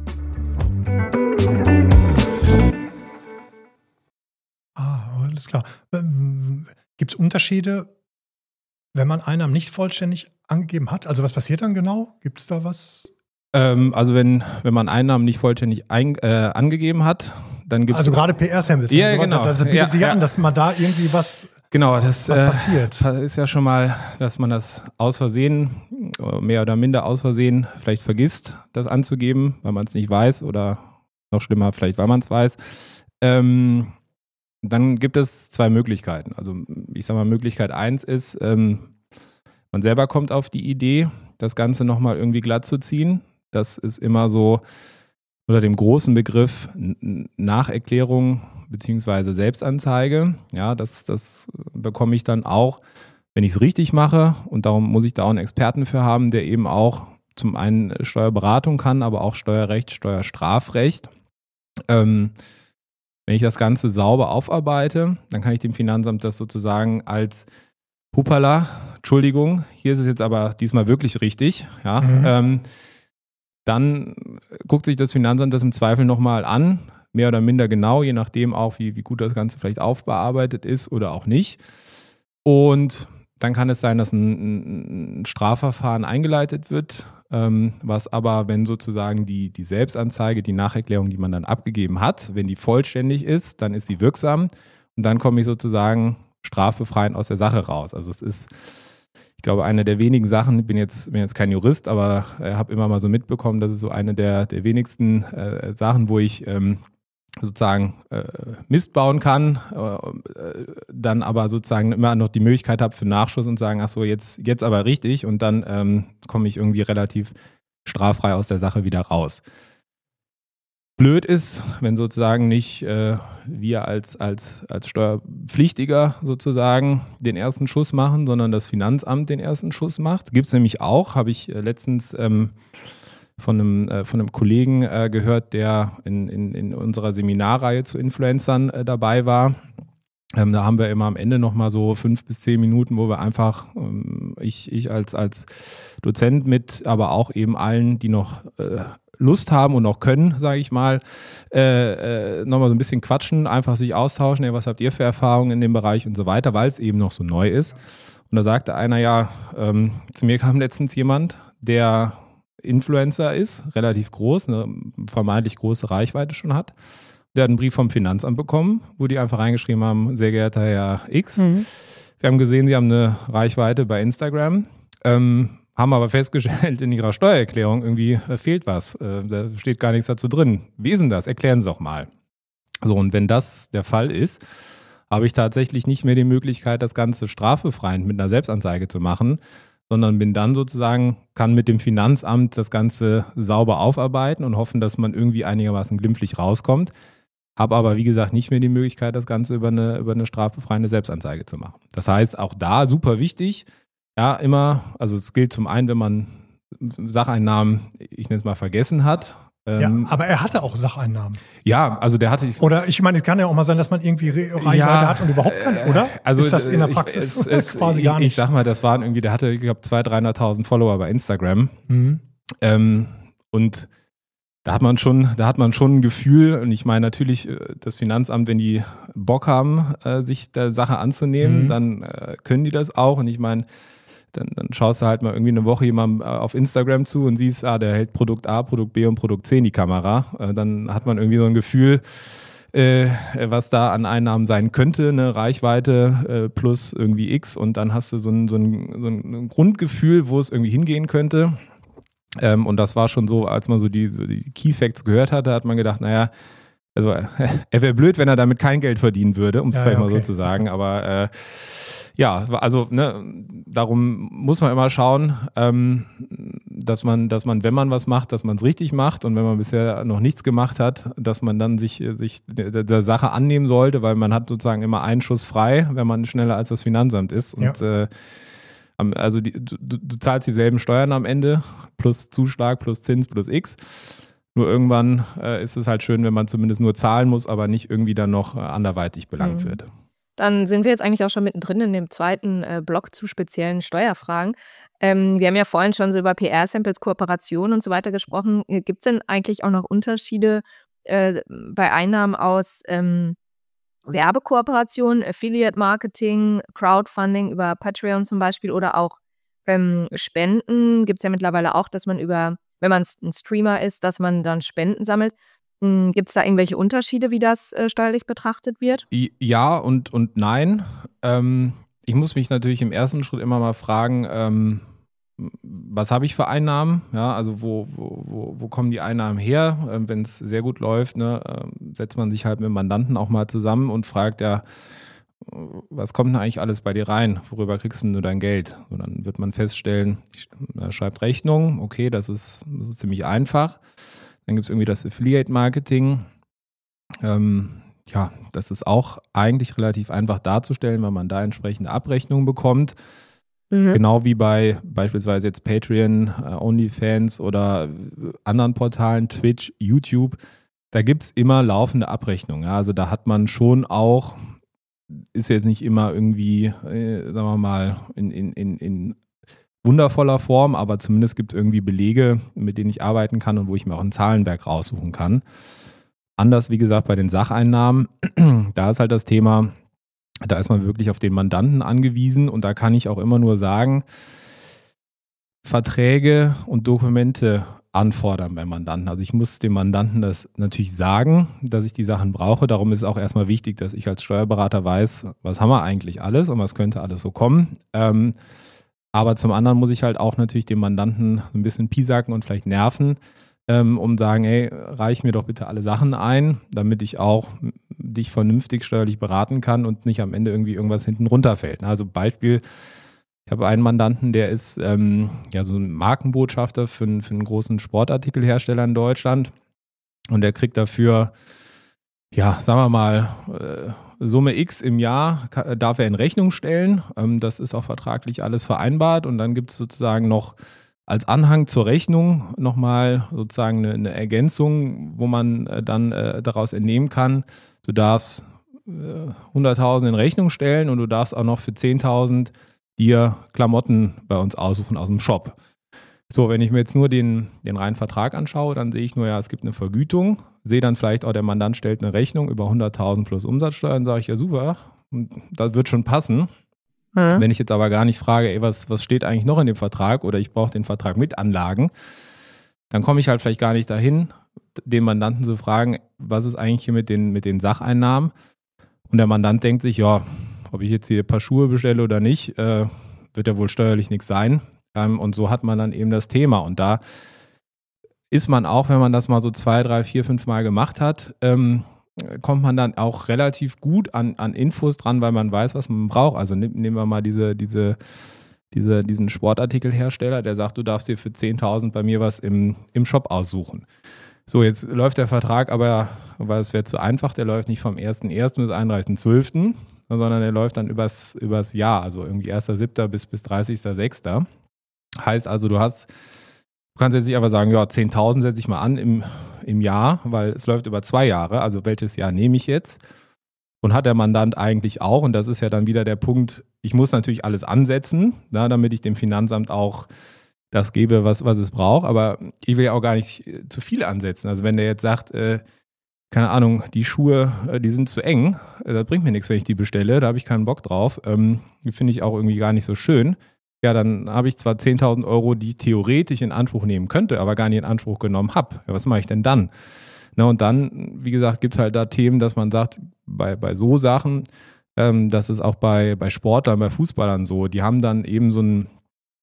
Ah, alles klar. Gibt es Unterschiede, wenn man Einnahmen nicht vollständig angegeben hat? Also was passiert dann genau? Gibt es da was?
Ähm, also wenn, wenn man Einnahmen nicht vollständig ein, äh, angegeben hat, dann gibt es...
Also gerade P R-Samples.
Ja,
so
genau.
Das bietet
ja,
sich
ja.
an, dass man da irgendwie was,
genau, das,
was
äh,
passiert.
Das ist ja schon mal, dass man das aus Versehen, mehr oder minder aus Versehen, vielleicht vergisst, das anzugeben, weil man es nicht weiß oder noch schlimmer, vielleicht weil man es weiß. Ähm, Dann gibt es zwei Möglichkeiten. Also ich sage mal, Möglichkeit eins ist, ähm, man selber kommt auf die Idee, das Ganze nochmal irgendwie glatt zu ziehen. Das ist immer so unter dem großen Begriff Nacherklärung bzw. Selbstanzeige. Ja, das, das bekomme ich dann auch, wenn ich es richtig mache. Und darum muss ich da auch einen Experten für haben, der eben auch zum einen Steuerberatung kann, aber auch Steuerrecht, Steuerstrafrecht. Ähm, Wenn ich das Ganze sauber aufarbeite, dann kann ich dem Finanzamt das sozusagen als Hupala, Entschuldigung, hier ist es jetzt aber diesmal wirklich richtig, ja,
Mhm.
ähm, dann guckt sich das Finanzamt das im Zweifel nochmal an, mehr oder minder genau, je nachdem auch, wie, wie gut das Ganze vielleicht aufbearbeitet ist oder auch nicht. Und dann kann es sein, dass ein, ein Strafverfahren eingeleitet wird, ähm, was aber, wenn sozusagen die, die Selbstanzeige, die Nacherklärung, die man dann abgegeben hat, wenn die vollständig ist, dann ist die wirksam und dann komme ich sozusagen strafbefreiend aus der Sache raus. Also es ist, ich glaube, eine der wenigen Sachen, ich bin jetzt, bin jetzt kein Jurist, aber äh, habe immer mal so mitbekommen, das ist so eine der, der wenigsten äh, Sachen, wo ich ähm, sozusagen äh, Mist bauen kann, äh, dann aber sozusagen immer noch die Möglichkeit habe für Nachschuss und sagen, ach so, jetzt, jetzt aber richtig und dann ähm, komme ich irgendwie relativ straffrei aus der Sache wieder raus. Blöd ist, wenn sozusagen nicht äh, wir als, als, als Steuerpflichtiger sozusagen den ersten Schuss machen, sondern das Finanzamt den ersten Schuss macht. Gibt es nämlich auch, habe ich äh, letztens ähm, von einem, äh, von einem Kollegen äh, gehört, der in, in, in unserer Seminarreihe zu Influencern äh, dabei war. Ähm, da haben wir immer am Ende nochmal so fünf bis zehn Minuten, wo wir einfach, ähm, ich, ich als, als Dozent mit, aber auch eben allen, die noch äh, Lust haben und auch können, sage ich mal, äh, äh, nochmal so ein bisschen quatschen, einfach sich austauschen, ey, was habt ihr für Erfahrungen in dem Bereich und so weiter, weil es eben noch so neu ist. Und da sagte einer, ja, ähm, zu mir kam letztens jemand, der Influencer ist, relativ groß, eine vermeintlich große Reichweite schon hat. Der hat einen Brief vom Finanzamt bekommen, wo die einfach reingeschrieben haben, sehr geehrter Herr X, mhm. wir haben gesehen, Sie haben eine Reichweite bei Instagram, ähm, haben aber festgestellt, in Ihrer Steuererklärung irgendwie äh, fehlt was. Äh, da steht gar nichts dazu drin. Wie ist denn das? Erklären Sie doch mal. So, und wenn das der Fall ist, habe ich tatsächlich nicht mehr die Möglichkeit, das Ganze strafbefreiend mit einer Selbstanzeige zu machen, sondern bin dann sozusagen, kann mit dem Finanzamt das Ganze sauber aufarbeiten und hoffen, dass man irgendwie einigermaßen glimpflich rauskommt. Habe aber, wie gesagt, nicht mehr die Möglichkeit, das Ganze über eine, über eine strafbefreiende Selbstanzeige zu machen. Das heißt, auch da super wichtig, ja, immer, also es gilt zum einen, wenn man Sacheinnahmen, ich nenne es mal, vergessen hat. Ähm,
ja, aber er hatte auch Sacheinnahmen.
Ja, also der hatte...
Oder ich meine, es kann ja auch mal sein, dass man irgendwie Reichweite ja, hat und überhaupt keine, oder?
Also
ist das in der Praxis
ich, es,
quasi
ich,
gar nicht?
Ich sag mal, das waren irgendwie, der hatte, ich glaube, zweihunderttausend, dreihunderttausend Follower bei Instagram. Mhm. Ähm, und da hat man schon, da hat man schon ein Gefühl, und ich meine natürlich, das Finanzamt, wenn die Bock haben, sich der Sache anzunehmen, mhm. dann können die das auch. Und ich meine, Dann, dann schaust du halt mal irgendwie eine Woche jemandem auf Instagram zu und siehst, ah, der hält Produkt A, Produkt B und Produkt C in die Kamera. Äh, dann hat man irgendwie so ein Gefühl, äh, was da an Einnahmen sein könnte, eine Reichweite äh, plus irgendwie X und dann hast du so ein, so, ein, so ein Grundgefühl, wo es irgendwie hingehen könnte. Ähm, und das war schon so, als man so die, so die Key Facts gehört hatte, hat man gedacht, naja, also er wäre blöd, wenn er damit kein Geld verdienen würde, um es
Ja,
vielleicht
ja,
mal
okay.
so zu sagen. Aber äh, ja, also ne, darum muss man immer schauen, ähm, dass man, dass man, wenn man was macht, dass man es richtig macht, und wenn man bisher noch nichts gemacht hat, dass man dann sich, sich der, der Sache annehmen sollte, weil man hat sozusagen immer einen Schuss frei, wenn man schneller als das Finanzamt ist. Und
Ja.
äh, also die, du, du zahlst dieselben Steuern am Ende, plus Zuschlag, plus Zins, plus X. Nur irgendwann äh, ist es halt schön, wenn man zumindest nur zahlen muss, aber nicht irgendwie dann noch äh, anderweitig belangt
Mhm.
wird.
Dann sind wir jetzt eigentlich auch schon mittendrin in dem zweiten äh, Block zu speziellen Steuerfragen. Ähm, wir haben ja vorhin schon so über P R-Samples, Kooperationen und so weiter gesprochen. Gibt es denn eigentlich auch noch Unterschiede äh, bei Einnahmen aus ähm, Werbekooperationen, Affiliate-Marketing, Crowdfunding über Patreon zum Beispiel oder auch ähm, Spenden? Gibt es ja mittlerweile auch, dass man über, wenn man ein Streamer ist, dass man dann Spenden sammelt. Gibt es da irgendwelche Unterschiede, wie das äh, steuerlich betrachtet wird?
Ja und, und nein. Ähm, ich muss mich natürlich im ersten Schritt immer mal fragen, ähm, was habe ich für Einnahmen? Ja, also wo, wo, wo, wo kommen die Einnahmen her? Ähm, wenn es sehr gut läuft, ne, äh, setzt man sich halt mit dem Mandanten auch mal zusammen und fragt ja, was kommt denn eigentlich alles bei dir rein? Worüber kriegst du dein Geld? Und dann wird man feststellen, er schreibt Rechnungen, okay, das ist, das ist ziemlich einfach. Dann gibt es irgendwie das Affiliate-Marketing. Ähm, ja, das ist auch eigentlich relativ einfach darzustellen, weil man da entsprechende Abrechnungen bekommt.
Mhm.
Genau wie bei beispielsweise jetzt Patreon, äh, OnlyFans oder anderen Portalen, Twitch, YouTube. Da gibt es immer laufende Abrechnungen. Ja? Also da hat man schon auch, ist jetzt nicht immer irgendwie, äh, sagen wir mal, in, in, in, in wundervoller Form, aber zumindest gibt es irgendwie Belege, mit denen ich arbeiten kann und wo ich mir auch ein Zahlenwerk raussuchen kann. Anders, wie gesagt, bei den Sacheinnahmen, da ist halt das Thema, da ist man wirklich auf den Mandanten angewiesen und da kann ich auch immer nur sagen, Verträge und Dokumente anfordern beim Mandanten. Also ich muss dem Mandanten das natürlich sagen, dass ich die Sachen brauche. Darum ist es auch erstmal wichtig, dass ich als Steuerberater weiß, was haben wir eigentlich alles und was könnte alles so kommen. Ähm, Aber zum anderen muss ich halt auch natürlich den Mandanten ein bisschen piesacken und vielleicht nerven, ähm, um sagen, ey, reich mir doch bitte alle Sachen ein, damit ich auch dich vernünftig steuerlich beraten kann und nicht am Ende irgendwie irgendwas hinten runterfällt. Also Beispiel, ich habe einen Mandanten, der ist ähm, ja so ein Markenbotschafter für, einen- für einen großen Sportartikelhersteller in Deutschland und der kriegt dafür, ja, sagen wir mal, äh, Summe X im Jahr ka- darf er in Rechnung stellen. Ähm, das ist auch vertraglich alles vereinbart. Und dann gibt es sozusagen noch als Anhang zur Rechnung nochmal sozusagen eine, eine Ergänzung, wo man äh, dann äh, daraus entnehmen kann, du darfst äh, hunderttausend in Rechnung stellen und du darfst auch noch für zehntausend dir Klamotten bei uns aussuchen aus dem Shop. So, wenn ich mir jetzt nur den, den reinen Vertrag anschaue, dann sehe ich nur, ja, es gibt eine Vergütung, sehe dann vielleicht auch, der Mandant stellt eine Rechnung über hunderttausend plus Umsatzsteuer, dann sage ich, ja super, das wird schon passen.
Mhm.
Wenn ich jetzt aber gar nicht frage, ey, was, was steht eigentlich noch in dem Vertrag oder ich brauche den Vertrag mit Anlagen, dann komme ich halt vielleicht gar nicht dahin, den Mandanten zu fragen, was ist eigentlich hier mit den, mit den Sacheinnahmen? Und der Mandant denkt sich, ja, ob ich jetzt hier ein paar Schuhe bestelle oder nicht, äh, wird ja wohl steuerlich nichts sein. Ähm, und so hat man dann eben das Thema. Und da ist man auch, wenn man das mal so zwei, drei, vier, fünf Mal gemacht hat, ähm, kommt man dann auch relativ gut an, an Infos dran, weil man weiß, was man braucht. Also nehm, nehmen wir mal diese, diese, diese, diesen Sportartikelhersteller, der sagt, du darfst dir für zehntausend bei mir was im, im Shop aussuchen. So, jetzt läuft der Vertrag aber, weil es wäre zu einfach, der läuft nicht vom ersten ersten bis einunddreißigsten zwölften, sondern der läuft dann übers, übers Jahr, also irgendwie erster siebter bis, bis dreißigster sechster Heißt also, du hast, du kannst jetzt nicht einfach sagen, ja, zehntausend setze ich mal an im, im Jahr, weil es läuft über zwei Jahre, also welches Jahr nehme ich jetzt? Und hat der Mandant eigentlich auch, und das ist ja dann wieder der Punkt, ich muss natürlich alles ansetzen, na, damit ich dem Finanzamt auch das gebe, was, was es braucht, aber ich will ja auch gar nicht zu viel ansetzen. Also wenn der jetzt sagt, äh, keine Ahnung, die Schuhe, äh, die sind zu eng, äh, das bringt mir nichts, wenn ich die bestelle, da habe ich keinen Bock drauf, ähm, die finde ich auch irgendwie gar nicht so schön. Ja, dann habe ich zwar zehntausend Euro, die ich theoretisch in Anspruch nehmen könnte, aber gar nicht in Anspruch genommen habe. Ja, was mache ich denn dann? Na, und dann, wie gesagt, gibt es halt da Themen, dass man sagt, bei, bei so Sachen, ähm, das ist auch bei, bei Sportlern, bei Fußballern so, die haben dann eben so ein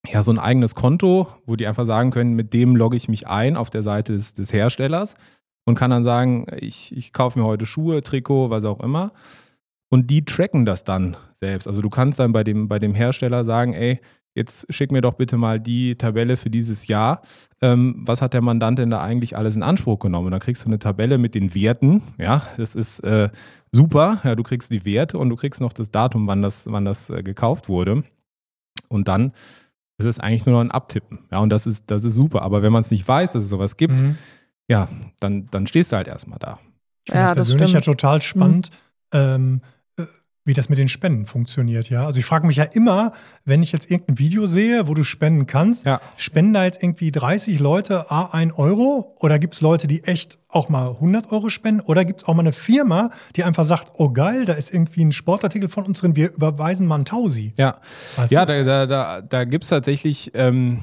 ja, so ein eigenes Konto, wo die einfach sagen können, mit dem logge ich mich ein auf der Seite des, des Herstellers und kann dann sagen, ich, ich kaufe mir heute Schuhe, Trikot, was auch immer. Und die tracken das dann selbst. Also du kannst dann bei dem, bei dem Hersteller sagen, ey, jetzt schick mir doch bitte mal die Tabelle für dieses Jahr. Ähm, was hat der Mandant denn da eigentlich alles in Anspruch genommen? Und dann kriegst du eine Tabelle mit den Werten. Ja, das ist äh, super. Ja, du kriegst die Werte und du kriegst noch das Datum, wann das, wann das äh, gekauft wurde. Und dann ist es eigentlich nur noch ein Abtippen. Ja, und das ist, das ist super. Aber wenn man es nicht weiß, dass es sowas gibt, mhm. ja, dann, dann stehst du halt erstmal da.
Ich finde ja, das persönlich das ja total spannend, mhm. ähm, wie das mit den Spenden funktioniert, ja. Also ich frage mich ja immer, wenn ich jetzt irgendein Video sehe, wo du spenden kannst, ja. spenden da jetzt irgendwie dreißig Leute a ein Euro oder gibt es Leute, die echt auch mal hundert Euro spenden oder gibt es auch mal eine Firma, die einfach sagt, oh geil, da ist irgendwie ein Sportartikel von uns drin, wir überweisen mal ein Tausi.
Ja, weißt ja da, da, da, da gibt es tatsächlich, ähm,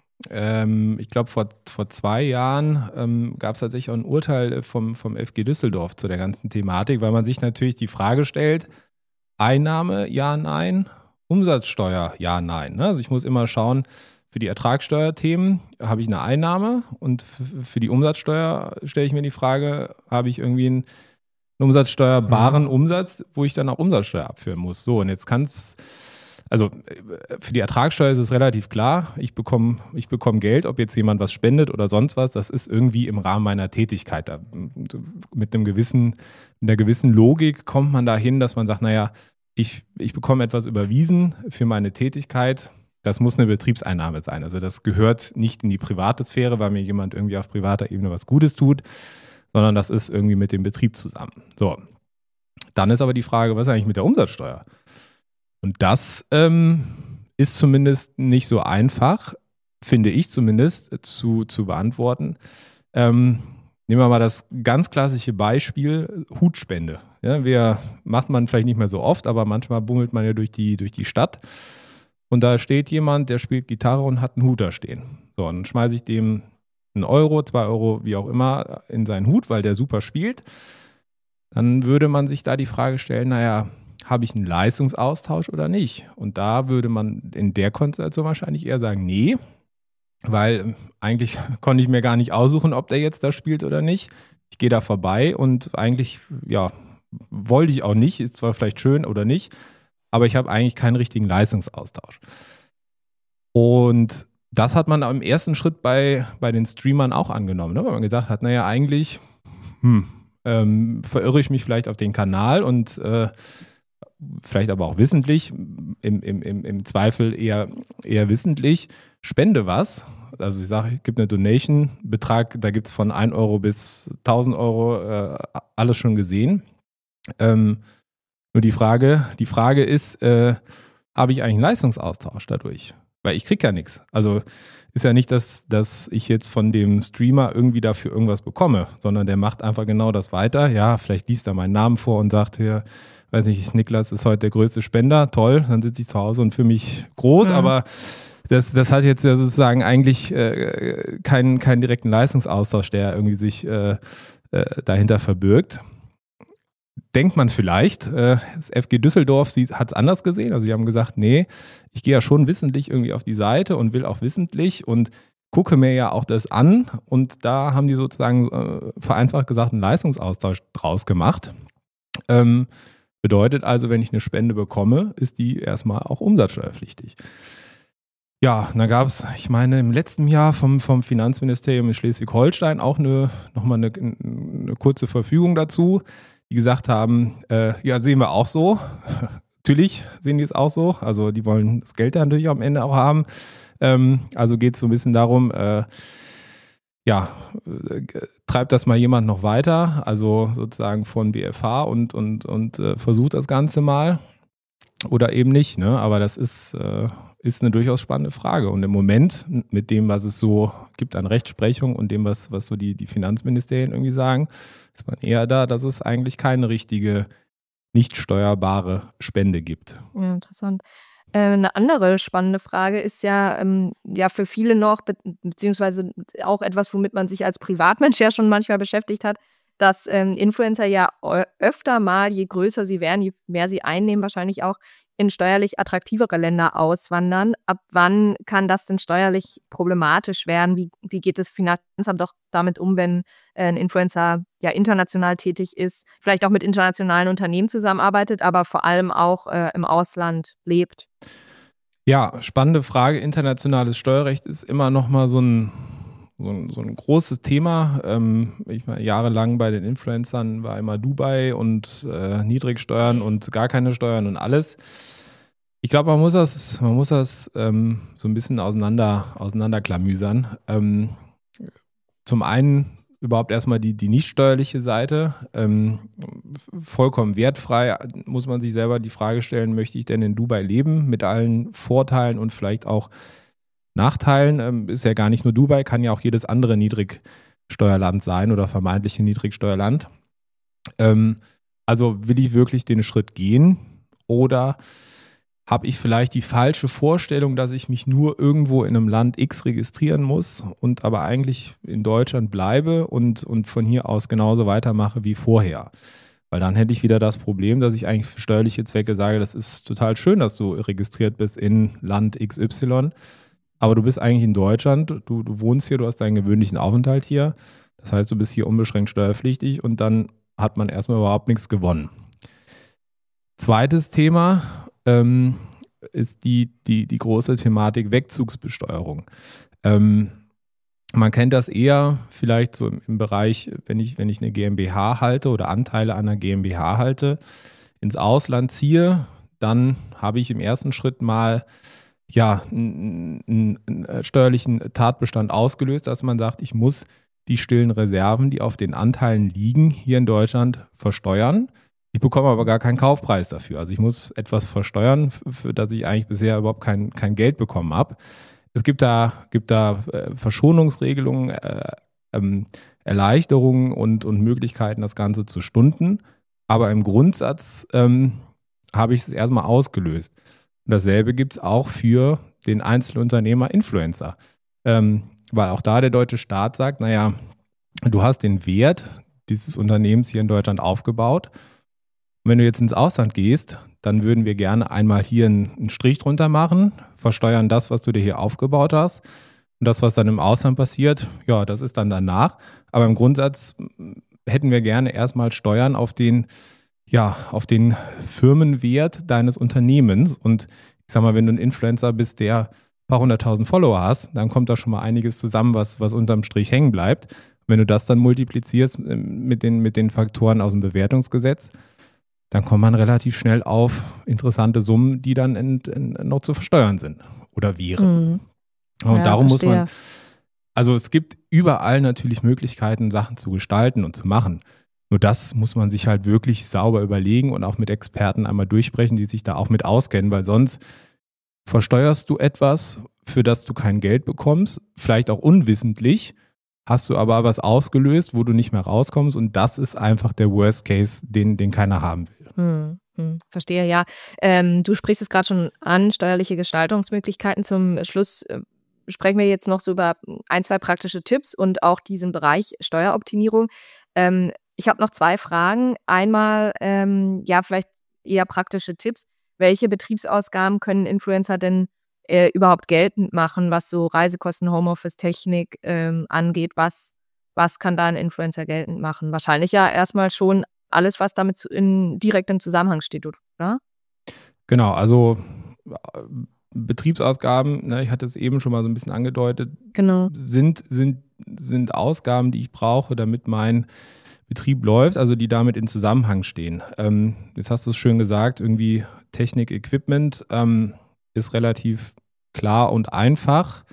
ähm, ich glaube vor, vor zwei Jahren ähm, gab es tatsächlich auch ein Urteil vom, vom F G Düsseldorf zu der ganzen Thematik, weil man sich natürlich die Frage stellt, Einnahme, ja, nein. Umsatzsteuer, ja, nein. Also ich muss immer schauen, für die Ertragssteuerthemen habe ich eine Einnahme und für die Umsatzsteuer stelle ich mir die Frage, habe ich irgendwie einen umsatzsteuerbaren mhm. Umsatz, wo ich dann auch Umsatzsteuer abführen muss. So, und jetzt kann es, also für die Ertragssteuer ist es relativ klar, ich bekomme ich bekomme Geld, ob jetzt jemand was spendet oder sonst was, das ist irgendwie im Rahmen meiner Tätigkeit. Da, mit einem gewissen, mit einer gewissen Logik kommt man dahin, dass man sagt, naja, Ich, ich bekomme etwas überwiesen für meine Tätigkeit, das muss eine Betriebseinnahme sein. Also das gehört nicht in die private Sphäre, weil mir jemand irgendwie auf privater Ebene was Gutes tut, sondern das ist irgendwie mit dem Betrieb zusammen. So, dann ist aber die Frage, was ist eigentlich mit der Umsatzsteuer? Und das ähm, ist zumindest nicht so einfach, finde ich zumindest, zu, zu beantworten. Ähm, Nehmen wir mal das ganz klassische Beispiel, Hutspende. Ja, wir, macht man vielleicht nicht mehr so oft, aber manchmal bummelt man ja durch die, durch die Stadt und da steht jemand, der spielt Gitarre und hat einen Hut da stehen. So, dann schmeiße ich dem einen Euro, zwei Euro, wie auch immer, in seinen Hut, weil der super spielt. Dann würde man sich da die Frage stellen, naja, habe ich einen Leistungsaustausch oder nicht? Und da würde man in der Konstellation wahrscheinlich eher sagen, nee, weil eigentlich konnte ich mir gar nicht aussuchen, ob der jetzt da spielt oder nicht. Ich gehe da vorbei und eigentlich, ja, wollte ich auch nicht, ist zwar vielleicht schön oder nicht, aber ich habe eigentlich keinen richtigen Leistungsaustausch. Und das hat man im ersten Schritt bei, bei den Streamern auch angenommen, ne? Weil man gedacht hat, naja, eigentlich hm, ähm, verirre ich mich vielleicht auf den Kanal und äh, vielleicht aber auch wissentlich, im, im, im, im Zweifel eher, eher wissentlich, spende was. Also ich sage, ich gebe eine Donation-Betrag, da gibt es von ein Euro bis tausend Euro äh, alles schon gesehen. Ähm, nur die Frage, die Frage ist, äh, habe ich eigentlich einen Leistungsaustausch dadurch? Weil ich kriege ja nichts. Also ist ja nicht, dass, dass ich jetzt von dem Streamer irgendwie dafür irgendwas bekomme, sondern der macht einfach genau das weiter. Ja, vielleicht liest er meinen Namen vor und sagt hier, weiß nicht, Niklas ist heute der größte Spender, toll, dann sitze ich zu Hause und fühle mich groß, mhm. aber das, das hat jetzt ja sozusagen eigentlich äh, keinen, keinen direkten Leistungsaustausch, der irgendwie sich äh, äh, dahinter verbirgt. Denkt man vielleicht, äh, das F G Düsseldorf hat es anders gesehen, also sie haben gesagt, nee, ich gehe ja schon wissentlich irgendwie auf die Seite und will auch wissentlich und gucke mir ja auch das an und da haben die sozusagen äh, vereinfacht gesagt einen Leistungsaustausch draus gemacht. Ähm, bedeutet also, wenn ich eine Spende bekomme, ist die erstmal auch umsatzsteuerpflichtig. Ja, da gab es, ich meine, im letzten Jahr vom, vom Finanzministerium in Schleswig-Holstein auch eine, nochmal eine, eine kurze Verfügung dazu, die gesagt haben, äh, ja, sehen wir auch so. Natürlich sehen die es auch so. Also die wollen das Geld dann natürlich am Ende auch haben. Ähm, also geht es so ein bisschen darum, äh, ja, äh, treibt das mal jemand noch weiter, also sozusagen von B F H und, und, und äh, versucht das Ganze mal oder eben nicht. Ne? Aber das ist... Äh, ist eine durchaus spannende Frage. Und im Moment, mit dem, was es so gibt an Rechtsprechung und dem, was, was so die, die Finanzministerien irgendwie sagen, ist man eher da, dass es eigentlich keine richtige, nicht steuerbare Spende gibt.
Ja, interessant. Äh, eine andere spannende Frage ist ja, ähm, ja für viele noch, be- beziehungsweise auch etwas, womit man sich als Privatmensch ja schon manchmal beschäftigt hat, dass ähm, Influencer ja öfter mal, je größer sie werden, je mehr sie einnehmen, wahrscheinlich auch in steuerlich attraktivere Länder auswandern. Ab wann kann das denn steuerlich problematisch werden? Wie, wie geht das Finanzamt doch damit um, wenn äh, ein Influencer ja international tätig ist, vielleicht auch mit internationalen Unternehmen zusammenarbeitet, aber vor allem auch äh, im Ausland lebt?
Ja, spannende Frage. Internationales Steuerrecht ist immer noch mal so ein, so ein, so ein großes Thema. Ähm, ich meine, jahrelang bei den Influencern war immer Dubai und äh, Niedrigsteuern und gar keine Steuern und alles. Ich glaube, man muss das, man muss das ähm, so ein bisschen auseinander, auseinanderklamüsern. Ähm, zum einen überhaupt erstmal die, die nicht steuerliche Seite. Ähm, vollkommen wertfrei muss man sich selber die Frage stellen, möchte ich denn in Dubai leben mit allen Vorteilen und vielleicht auch Nachteilen? Ähm, ist ja gar nicht nur Dubai, kann ja auch jedes andere Niedrigsteuerland sein oder vermeintliche Niedrigsteuerland. Ähm, also will ich wirklich den Schritt gehen oder habe ich vielleicht die falsche Vorstellung, dass ich mich nur irgendwo in einem Land X registrieren muss und aber eigentlich in Deutschland bleibe und, und von hier aus genauso weitermache wie vorher. Weil dann hätte ich wieder das Problem, dass ich eigentlich für steuerliche Zwecke sage, das ist total schön, dass du registriert bist in Land X Y, aber du bist eigentlich in Deutschland, du, du wohnst hier, du hast deinen gewöhnlichen Aufenthalt hier. Das heißt, du bist hier unbeschränkt steuerpflichtig und dann hat man erstmal überhaupt nichts gewonnen. Zweites Thema, Ähm, ist die, die, die große Thematik Wegzugsbesteuerung. Ähm, man kennt das eher vielleicht so im, im Bereich, wenn ich, wenn ich eine GmbH halte oder Anteile an einer GmbH halte, ins Ausland ziehe, dann habe ich im ersten Schritt mal ja, einen, einen steuerlichen Tatbestand ausgelöst, dass man sagt, ich muss die stillen Reserven, die auf den Anteilen liegen, hier in Deutschland versteuern. Ich bekomme aber gar keinen Kaufpreis dafür. Also ich muss etwas versteuern, für das ich eigentlich bisher überhaupt kein, kein Geld bekommen habe. Es gibt da, gibt da äh, Verschonungsregelungen, äh, ähm, Erleichterungen und, und Möglichkeiten, das Ganze zu stunden. Aber im Grundsatz ähm, habe ich es erstmal ausgelöst. Und dasselbe gibt es auch für den Einzelunternehmer Influencer. Ähm, weil auch da der deutsche Staat sagt, naja, du hast den Wert dieses Unternehmens hier in Deutschland aufgebaut. Und wenn du jetzt ins Ausland gehst, dann würden wir gerne einmal hier einen Strich drunter machen, versteuern das, was du dir hier aufgebaut hast. Und das, was dann im Ausland passiert, ja, das ist dann danach. Aber im Grundsatz hätten wir gerne erstmal Steuern auf den, ja, auf den Firmenwert deines Unternehmens. Und ich sag mal, wenn du ein Influencer bist, der ein paar hunderttausend Follower hast, dann kommt da schon mal einiges zusammen, was, was unterm Strich hängen bleibt. Wenn du das dann multiplizierst mit den, mit den Faktoren aus dem Bewertungsgesetz, dann kommt man relativ schnell auf interessante Summen, die dann in, in, noch zu versteuern sind oder wären. Mhm. Und
ja,
darum
verstehe.
muss man, also es gibt überall natürlich Möglichkeiten, Sachen zu gestalten und zu machen. Nur das muss man sich halt wirklich sauber überlegen und auch mit Experten einmal durchsprechen, die sich da auch mit auskennen, weil sonst versteuerst du etwas, für das du kein Geld bekommst, vielleicht auch unwissentlich, hast du aber was ausgelöst, wo du nicht mehr rauskommst und das ist einfach der Worst Case, den, den keiner haben will.
Hm, hm, verstehe, ja. Ähm, du sprichst es gerade schon an, steuerliche Gestaltungsmöglichkeiten. Zum Schluss äh, sprechen wir jetzt noch so über ein, zwei praktische Tipps und auch diesen Bereich Steueroptimierung. Ähm, ich habe noch zwei Fragen. Einmal, ähm, ja, vielleicht eher praktische Tipps. Welche Betriebsausgaben können Influencer denn äh, überhaupt geltend machen, was so Reisekosten, Homeoffice, Technik ähm, angeht? Was, was kann da ein Influencer geltend machen? Wahrscheinlich ja erstmal schon alles, was damit in direktem Zusammenhang steht, oder?
Genau, also Betriebsausgaben, ne, ich hatte es eben schon mal so ein bisschen angedeutet,
genau.
sind, sind, sind Ausgaben, die ich brauche, damit mein Betrieb läuft, also die damit in Zusammenhang stehen. Ähm, jetzt hast du es schön gesagt, irgendwie Technik, Equipment ähm, ist relativ klar und einfach.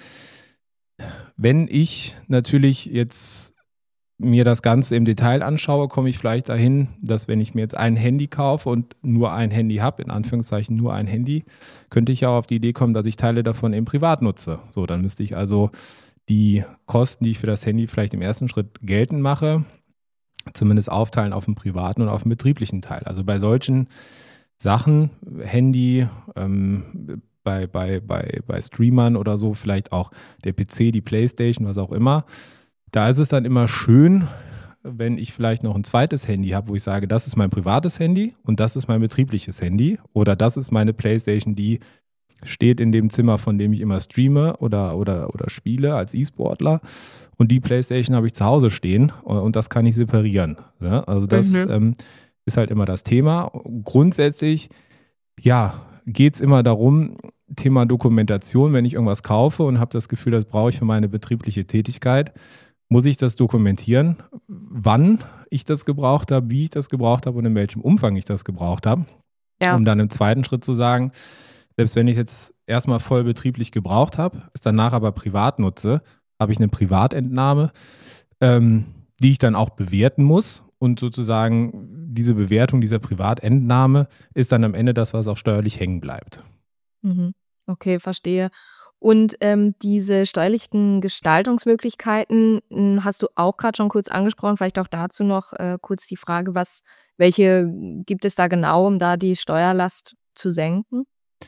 Wenn ich natürlich jetzt mir das Ganze im Detail anschaue, komme ich vielleicht dahin, dass wenn ich mir jetzt ein Handy kaufe und nur ein Handy habe, in Anführungszeichen nur ein Handy, könnte ich auch auf die Idee kommen, dass ich Teile davon eben privat nutze. So, dann müsste ich also die Kosten, die ich für das Handy vielleicht im ersten Schritt geltend mache, zumindest aufteilen auf den privaten und auf den betrieblichen Teil. Also bei solchen Sachen, Handy, ähm, bei, bei, bei, bei Streamern oder so, vielleicht auch der P C, die Playstation, was auch immer, da ist es dann immer schön, wenn ich vielleicht noch ein zweites Handy habe, wo ich sage, das ist mein privates Handy und das ist mein betriebliches Handy oder das ist meine Playstation, die steht in dem Zimmer, von dem ich immer streame oder, oder, oder spiele als E-Sportler und die Playstation habe ich zu Hause stehen und das kann ich separieren. Ja? Also das mhm. ähm, ist halt immer das Thema. Grundsätzlich, ja, geht es immer darum, Thema Dokumentation, wenn ich irgendwas kaufe und habe das Gefühl, das brauche ich für meine betriebliche Tätigkeit, muss ich das dokumentieren, wann ich das gebraucht habe, wie ich das gebraucht habe und in welchem Umfang ich das gebraucht habe, ja. um dann im zweiten Schritt zu sagen, selbst wenn ich jetzt erstmal voll betrieblich gebraucht habe, es danach aber privat nutze, habe ich eine Privatentnahme, ähm, die ich dann auch bewerten muss und sozusagen diese Bewertung dieser Privatentnahme ist dann am Ende das, was auch steuerlich hängen bleibt.
Mhm. Okay, verstehe. Und ähm, diese steuerlichen Gestaltungsmöglichkeiten mh, hast du auch gerade schon kurz angesprochen. Vielleicht auch dazu noch äh, kurz die Frage, was, welche gibt es da genau, um da die Steuerlast zu senken?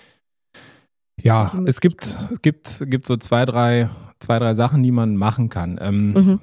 Ja, es gibt, es gibt, gibt so zwei drei, zwei, drei Sachen, die man machen kann. Ähm,
Mhm.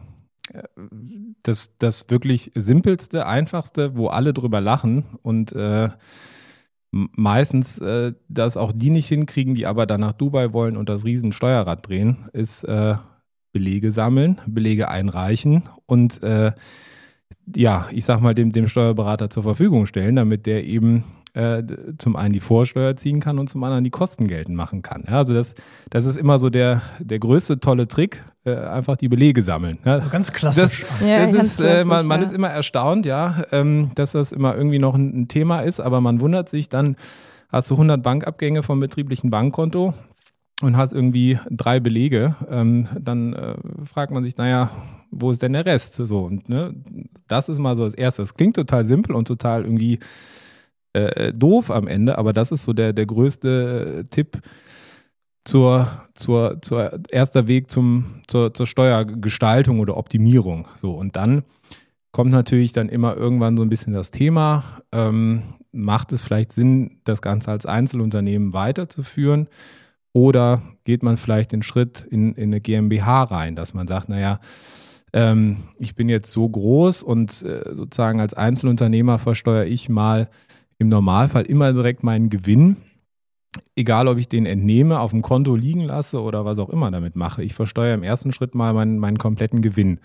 das, das wirklich simpelste, einfachste, wo alle drüber lachen und äh, meistens äh, das auch die nicht hinkriegen, die aber dann nach Dubai wollen und das riesen Steuerrad drehen, ist äh, Belege sammeln, Belege einreichen und äh, ja, ich sag mal, dem, dem Steuerberater zur Verfügung stellen, damit der eben äh, zum einen die Vorsteuer ziehen kann und zum anderen die Kosten geltend machen kann. Ja, also das, das ist immer so der, der größte tolle Trick, äh, einfach die Belege sammeln. Ja,
also ganz klassisch.
Das,
ja,
das
ganz
ist, äh, man,
klassisch,
man
ja.
ist immer erstaunt, ja, ähm, dass das immer irgendwie noch ein, ein Thema ist, aber man wundert sich dann, hast du hundert Bankabgänge vom betrieblichen Bankkonto und hast irgendwie drei Belege, ähm, dann äh, fragt man sich, naja, wo ist denn der Rest? So, und ne, das ist mal so das Erste. Das klingt total simpel und total irgendwie äh, doof am Ende, aber das ist so der, der größte Tipp zur, zur, zur erster Weg zum, zur, zur Steuergestaltung oder Optimierung. So, und dann kommt natürlich dann immer irgendwann so ein bisschen das Thema, ähm, macht es vielleicht Sinn, das Ganze als Einzelunternehmen weiterzuführen? Oder geht man vielleicht den Schritt in, in eine GmbH rein, dass man sagt, naja, ähm, ich bin jetzt so groß und äh, sozusagen als Einzelunternehmer versteuere ich mal im Normalfall immer direkt meinen Gewinn, egal ob ich den entnehme, auf dem Konto liegen lasse oder was auch immer damit mache. Ich versteuere im ersten Schritt mal meinen, meinen kompletten Gewinn.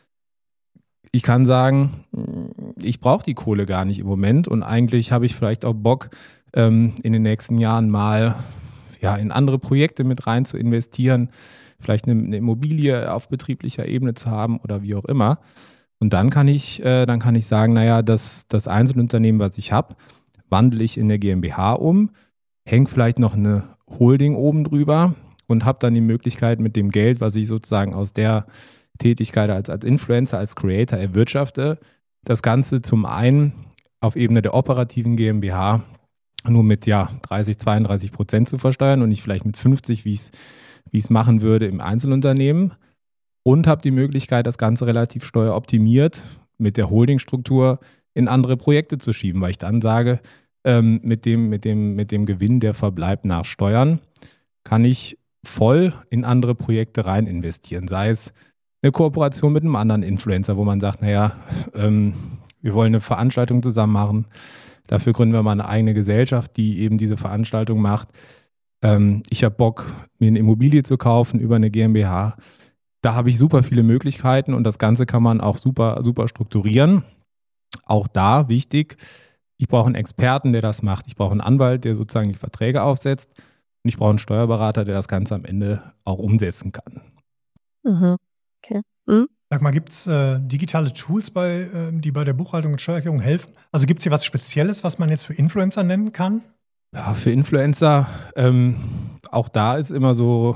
Ich kann sagen, ich brauche die Kohle gar nicht im Moment und eigentlich habe ich vielleicht auch Bock, ähm, in den nächsten Jahren mal ja, in andere Projekte mit rein zu investieren, vielleicht eine, eine Immobilie auf betrieblicher Ebene zu haben oder wie auch immer. Und dann kann ich, äh, dann kann ich sagen, naja, das, das Einzelunternehmen, was ich habe, wandle ich in eine GmbH um, hänge vielleicht noch eine Holding oben drüber und habe dann die Möglichkeit mit dem Geld, was ich sozusagen aus der Tätigkeit als, als Influencer, als Creator erwirtschafte, das Ganze zum einen auf Ebene der operativen GmbH nur mit ja, dreißig, zweiunddreißig Prozent zu versteuern und nicht vielleicht mit fünfzig, wie ich es wie ich es machen würde im Einzelunternehmen und habe die Möglichkeit, das Ganze relativ steueroptimiert mit der Holdingstruktur in andere Projekte zu schieben, weil ich dann sage, ähm, mit dem, mit dem, mit dem Gewinn, der verbleibt nach Steuern, kann ich voll in andere Projekte rein investieren, sei es eine Kooperation mit einem anderen Influencer, wo man sagt, naja, ähm, wir wollen eine Veranstaltung zusammen machen, dafür gründen wir mal eine eigene Gesellschaft, die eben diese Veranstaltung macht. Ähm, ich habe Bock, mir eine Immobilie zu kaufen über eine GmbH. Da habe ich super viele Möglichkeiten und das Ganze kann man auch super, super strukturieren. Auch da wichtig, ich brauche einen Experten, der das macht. Ich brauche einen Anwalt, der sozusagen die Verträge aufsetzt. Und ich brauche einen Steuerberater, der das Ganze am Ende auch umsetzen kann.
Mhm. Okay. Mhm.
Sag mal, gibt es äh, digitale Tools, bei, äh, die bei der Buchhaltung und Steuererklärung helfen? Also gibt es hier was Spezielles, was man jetzt für Influencer nennen kann?
Ja, für Influencer, ähm, auch da ist immer so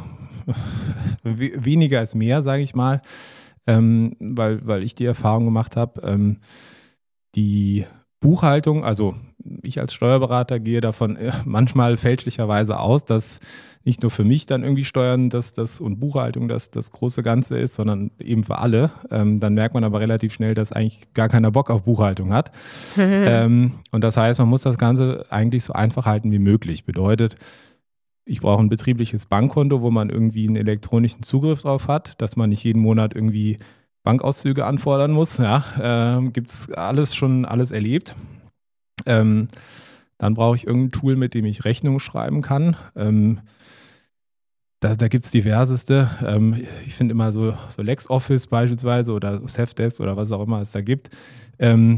weniger ist mehr, sage ich mal, ähm, weil, weil ich die Erfahrung gemacht habe, ähm, die Buchhaltung, also ich als Steuerberater gehe davon manchmal fälschlicherweise aus, dass nicht nur für mich dann irgendwie Steuern das, das und Buchhaltung das, das große Ganze ist, sondern eben für alle. Ähm, dann merkt man aber relativ schnell, dass eigentlich gar keiner Bock auf Buchhaltung hat. ähm, und das heißt, man muss das Ganze eigentlich so einfach halten wie möglich. Bedeutet, ich brauche ein betriebliches Bankkonto, wo man irgendwie einen elektronischen Zugriff drauf hat, dass man nicht jeden Monat irgendwie Bankauszüge anfordern muss. Ja, äh, gibt es alles schon alles erlebt. Ähm, dann brauche ich irgendein Tool, mit dem ich Rechnungen schreiben kann. Ähm, da da gibt es diverseste. Ähm, ich finde immer so, so LexOffice beispielsweise oder Safdesk oder was auch immer es da gibt. Ähm,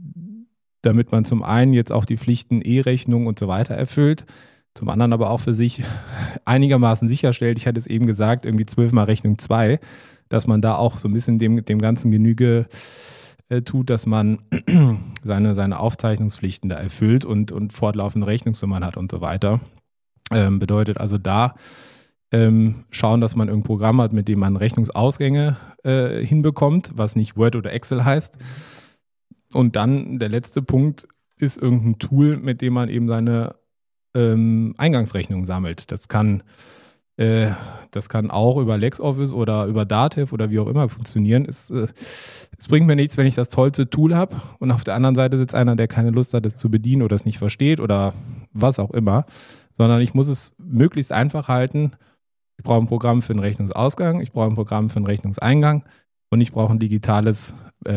damit man zum einen jetzt auch die Pflichten E-Rechnung und so weiter erfüllt, zum anderen aber auch für sich einigermaßen sicherstellt, ich hatte es eben gesagt, irgendwie zwölfmal Rechnung zwei, dass man da auch so ein bisschen dem, dem Ganzen Genüge äh, tut, dass man seine, seine Aufzeichnungspflichten da erfüllt und, und fortlaufende Rechnungsnummern hat und so weiter. Ähm, bedeutet also da ähm, schauen, dass man irgendein Programm hat, mit dem man Rechnungsausgänge äh, hinbekommt, was nicht Word oder Excel heißt. Und dann der letzte Punkt ist irgendein Tool, mit dem man eben seine ähm, Eingangsrechnung sammelt. Das kann, äh, das kann auch über LexOffice oder über Datev oder wie auch immer funktionieren. Es, äh, es bringt mir nichts, wenn ich das tollste Tool habe und auf der anderen Seite sitzt einer, der keine Lust hat, es zu bedienen oder es nicht versteht oder was auch immer, sondern ich muss es möglichst einfach halten. Ich brauche ein Programm für den Rechnungsausgang, ich brauche ein Programm für den Rechnungseingang und ich brauche ein digitales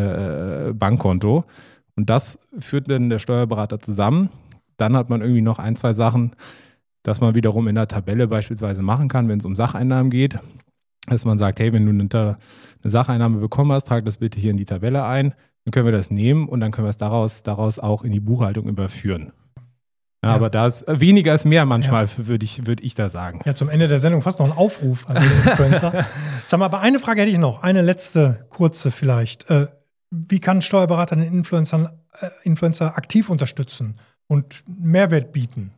äh, Bankkonto. Und das führt dann der Steuerberater zusammen. Dann hat man irgendwie noch ein, zwei Sachen, dass man wiederum in der Tabelle beispielsweise machen kann, wenn es um Sacheinnahmen geht. Dass man sagt, hey, wenn du eine, eine Sacheinnahme bekommen hast, trag das bitte hier in die Tabelle ein. Dann können wir das nehmen und dann können wir es daraus, daraus auch in die Buchhaltung überführen. Ja, ja. Aber da ist weniger ist mehr manchmal, ja. würde ich, würd ich da sagen.
Ja, zum Ende der Sendung fast noch ein Aufruf an die Influencer. Sag mal, aber eine Frage hätte ich noch, eine letzte, kurze vielleicht. Äh, wie kann ein Steuerberater den Influencern, äh, Influencer aktiv unterstützen und Mehrwert bieten?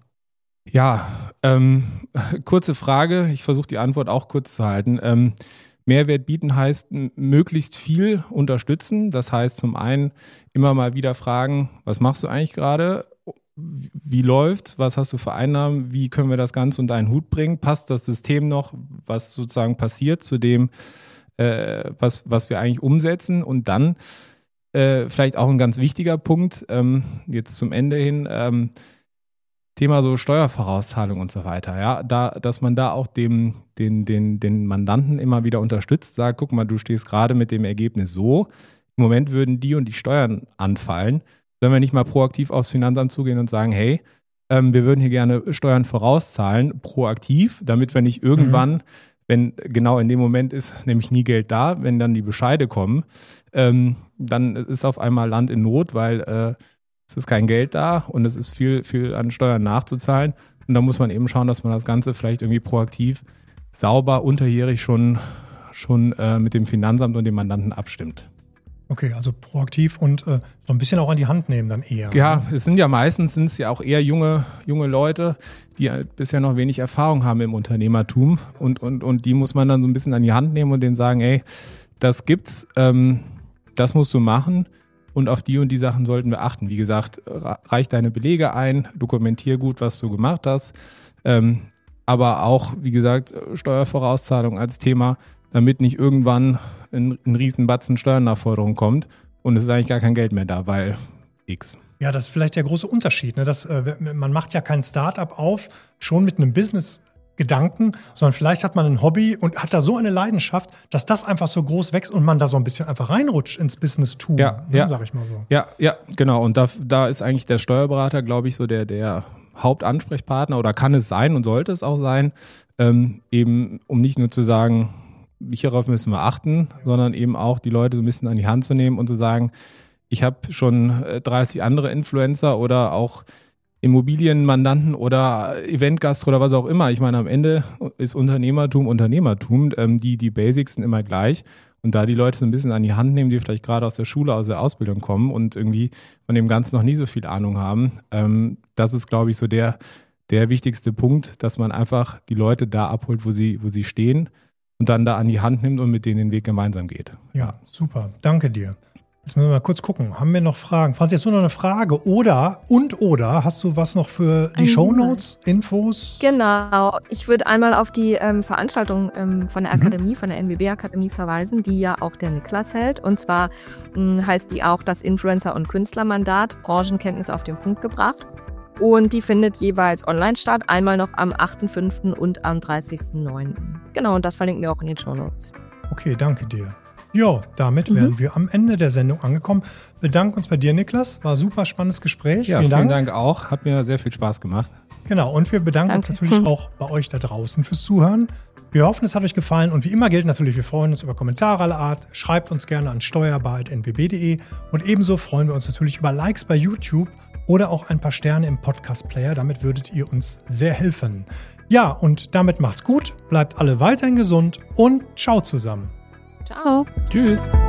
Ja, ähm, kurze Frage. Ich versuche die Antwort auch kurz zu halten. Ähm, Mehrwert bieten heißt m- möglichst viel unterstützen. Das heißt zum einen immer mal wieder fragen, was machst du eigentlich gerade? Wie läuft's? Was hast du für Einnahmen? Wie können wir das Ganze unter einen Hut bringen? Passt das System noch, was sozusagen passiert zu dem, äh, was, was wir eigentlich umsetzen? Und dann äh, vielleicht auch ein ganz wichtiger Punkt, ähm, jetzt zum Ende hin, ähm, Thema so Steuervorauszahlung und so weiter. Ja, da, dass man da auch dem, den, den, den Mandanten immer wieder unterstützt, sagt, guck mal, du stehst gerade mit dem Ergebnis so, im Moment würden die und die Steuern anfallen. Sollen wir nicht mal proaktiv aufs Finanzamt zugehen und sagen, hey, ähm, wir würden hier gerne Steuern vorauszahlen, proaktiv, damit wir nicht irgendwann, mhm. wenn genau in dem Moment ist nämlich nie Geld da, wenn dann die Bescheide kommen, ähm, dann ist auf einmal Land in Not, weil äh, es ist kein Geld da und es ist viel, viel an Steuern nachzuzahlen. Und da muss man eben schauen, dass man das Ganze vielleicht irgendwie proaktiv, sauber, unterjährig schon, schon äh, mit dem Finanzamt und dem Mandanten abstimmt.
Okay, also proaktiv und äh, so ein bisschen auch an die Hand nehmen dann eher.
Ja, es sind ja meistens sind es ja auch eher junge, junge Leute, die halt bisher noch wenig Erfahrung haben im Unternehmertum und, und, und die muss man dann so ein bisschen an die Hand nehmen und denen sagen, ey, das gibt's, ähm, das musst du machen und auf die und die Sachen sollten wir achten. Wie gesagt, reich deine Belege ein, dokumentier gut, was du gemacht hast, ähm, aber auch, wie gesagt, Steuervorauszahlung als Thema, damit nicht irgendwann ein, ein riesen Batzen Steuernachforderung kommt und es ist eigentlich gar kein Geld mehr da, weil X.
Ja, das ist vielleicht der große Unterschied. Ne? Das, äh, man macht ja kein Start-up auf, schon mit einem Business-Gedanken, sondern vielleicht hat man ein Hobby und hat da so eine Leidenschaft, dass das einfach so groß wächst und man da so ein bisschen einfach reinrutscht ins Business-Tun,
ja,
ne?
ja.
Sag ich mal so.
Ja, ja, genau. Und da, da ist eigentlich der Steuerberater, glaube ich, so der, der Hauptansprechpartner oder kann es sein und sollte es auch sein, ähm, eben um nicht nur zu sagen, hierauf müssen wir achten, sondern eben auch die Leute so ein bisschen an die Hand zu nehmen und zu sagen, ich habe schon dreißig andere Influencer oder auch Immobilienmandanten oder Eventgastro oder was auch immer. Ich meine, am Ende ist Unternehmertum Unternehmertum. Ähm, die, die Basics sind immer gleich. Und da die Leute so ein bisschen an die Hand nehmen, die vielleicht gerade aus der Schule, aus der Ausbildung kommen und irgendwie von dem Ganzen noch nie so viel Ahnung haben, ähm, das ist, glaube ich, so der, der wichtigste Punkt, dass man einfach die Leute da abholt, wo sie, wo sie stehen. Und dann da an die Hand nimmt und mit denen den Weg gemeinsam geht.
Ja, super. Danke dir. Jetzt müssen wir mal kurz gucken. Haben wir noch Fragen? Franzi, hast du noch eine Frage? Oder, und oder, hast du was noch für die Shownotes, Infos?
Genau. Ich würde einmal auf die ähm, Veranstaltung ähm, von der Akademie, mhm. von der N B B-Akademie verweisen, die ja auch der Niklas hält. Und zwar mh, heißt die auch das Influencer- und Künstlermandat, Branchenkenntnis auf den Punkt gebracht. Und die findet jeweils online statt, einmal noch am achten fünften und am dreißigsten neunten Genau, und das verlinken wir auch in den Shownotes.
Okay, danke dir. Jo, damit
Mhm.
wären wir am Ende der Sendung angekommen. Bedanken uns bei dir, Niklas. War ein super spannendes Gespräch.
Ja,
vielen
vielen
Dank.
Dank auch. Hat mir sehr viel Spaß gemacht.
Genau, und wir bedanken uns
Danke.
natürlich
Hm.
auch bei euch da draußen fürs Zuhören. Wir hoffen, es hat euch gefallen und wie immer gilt natürlich, wir freuen uns über Kommentare aller Art. Schreibt uns gerne an steuerbar punkt n b b punkt d e und ebenso freuen wir uns natürlich über Likes bei YouTube oder auch ein paar Sterne im Podcast-Player. Damit würdet ihr uns sehr helfen. Ja, und damit macht's gut, bleibt alle weiterhin gesund und ciao zusammen.
Ciao.
Tschüss.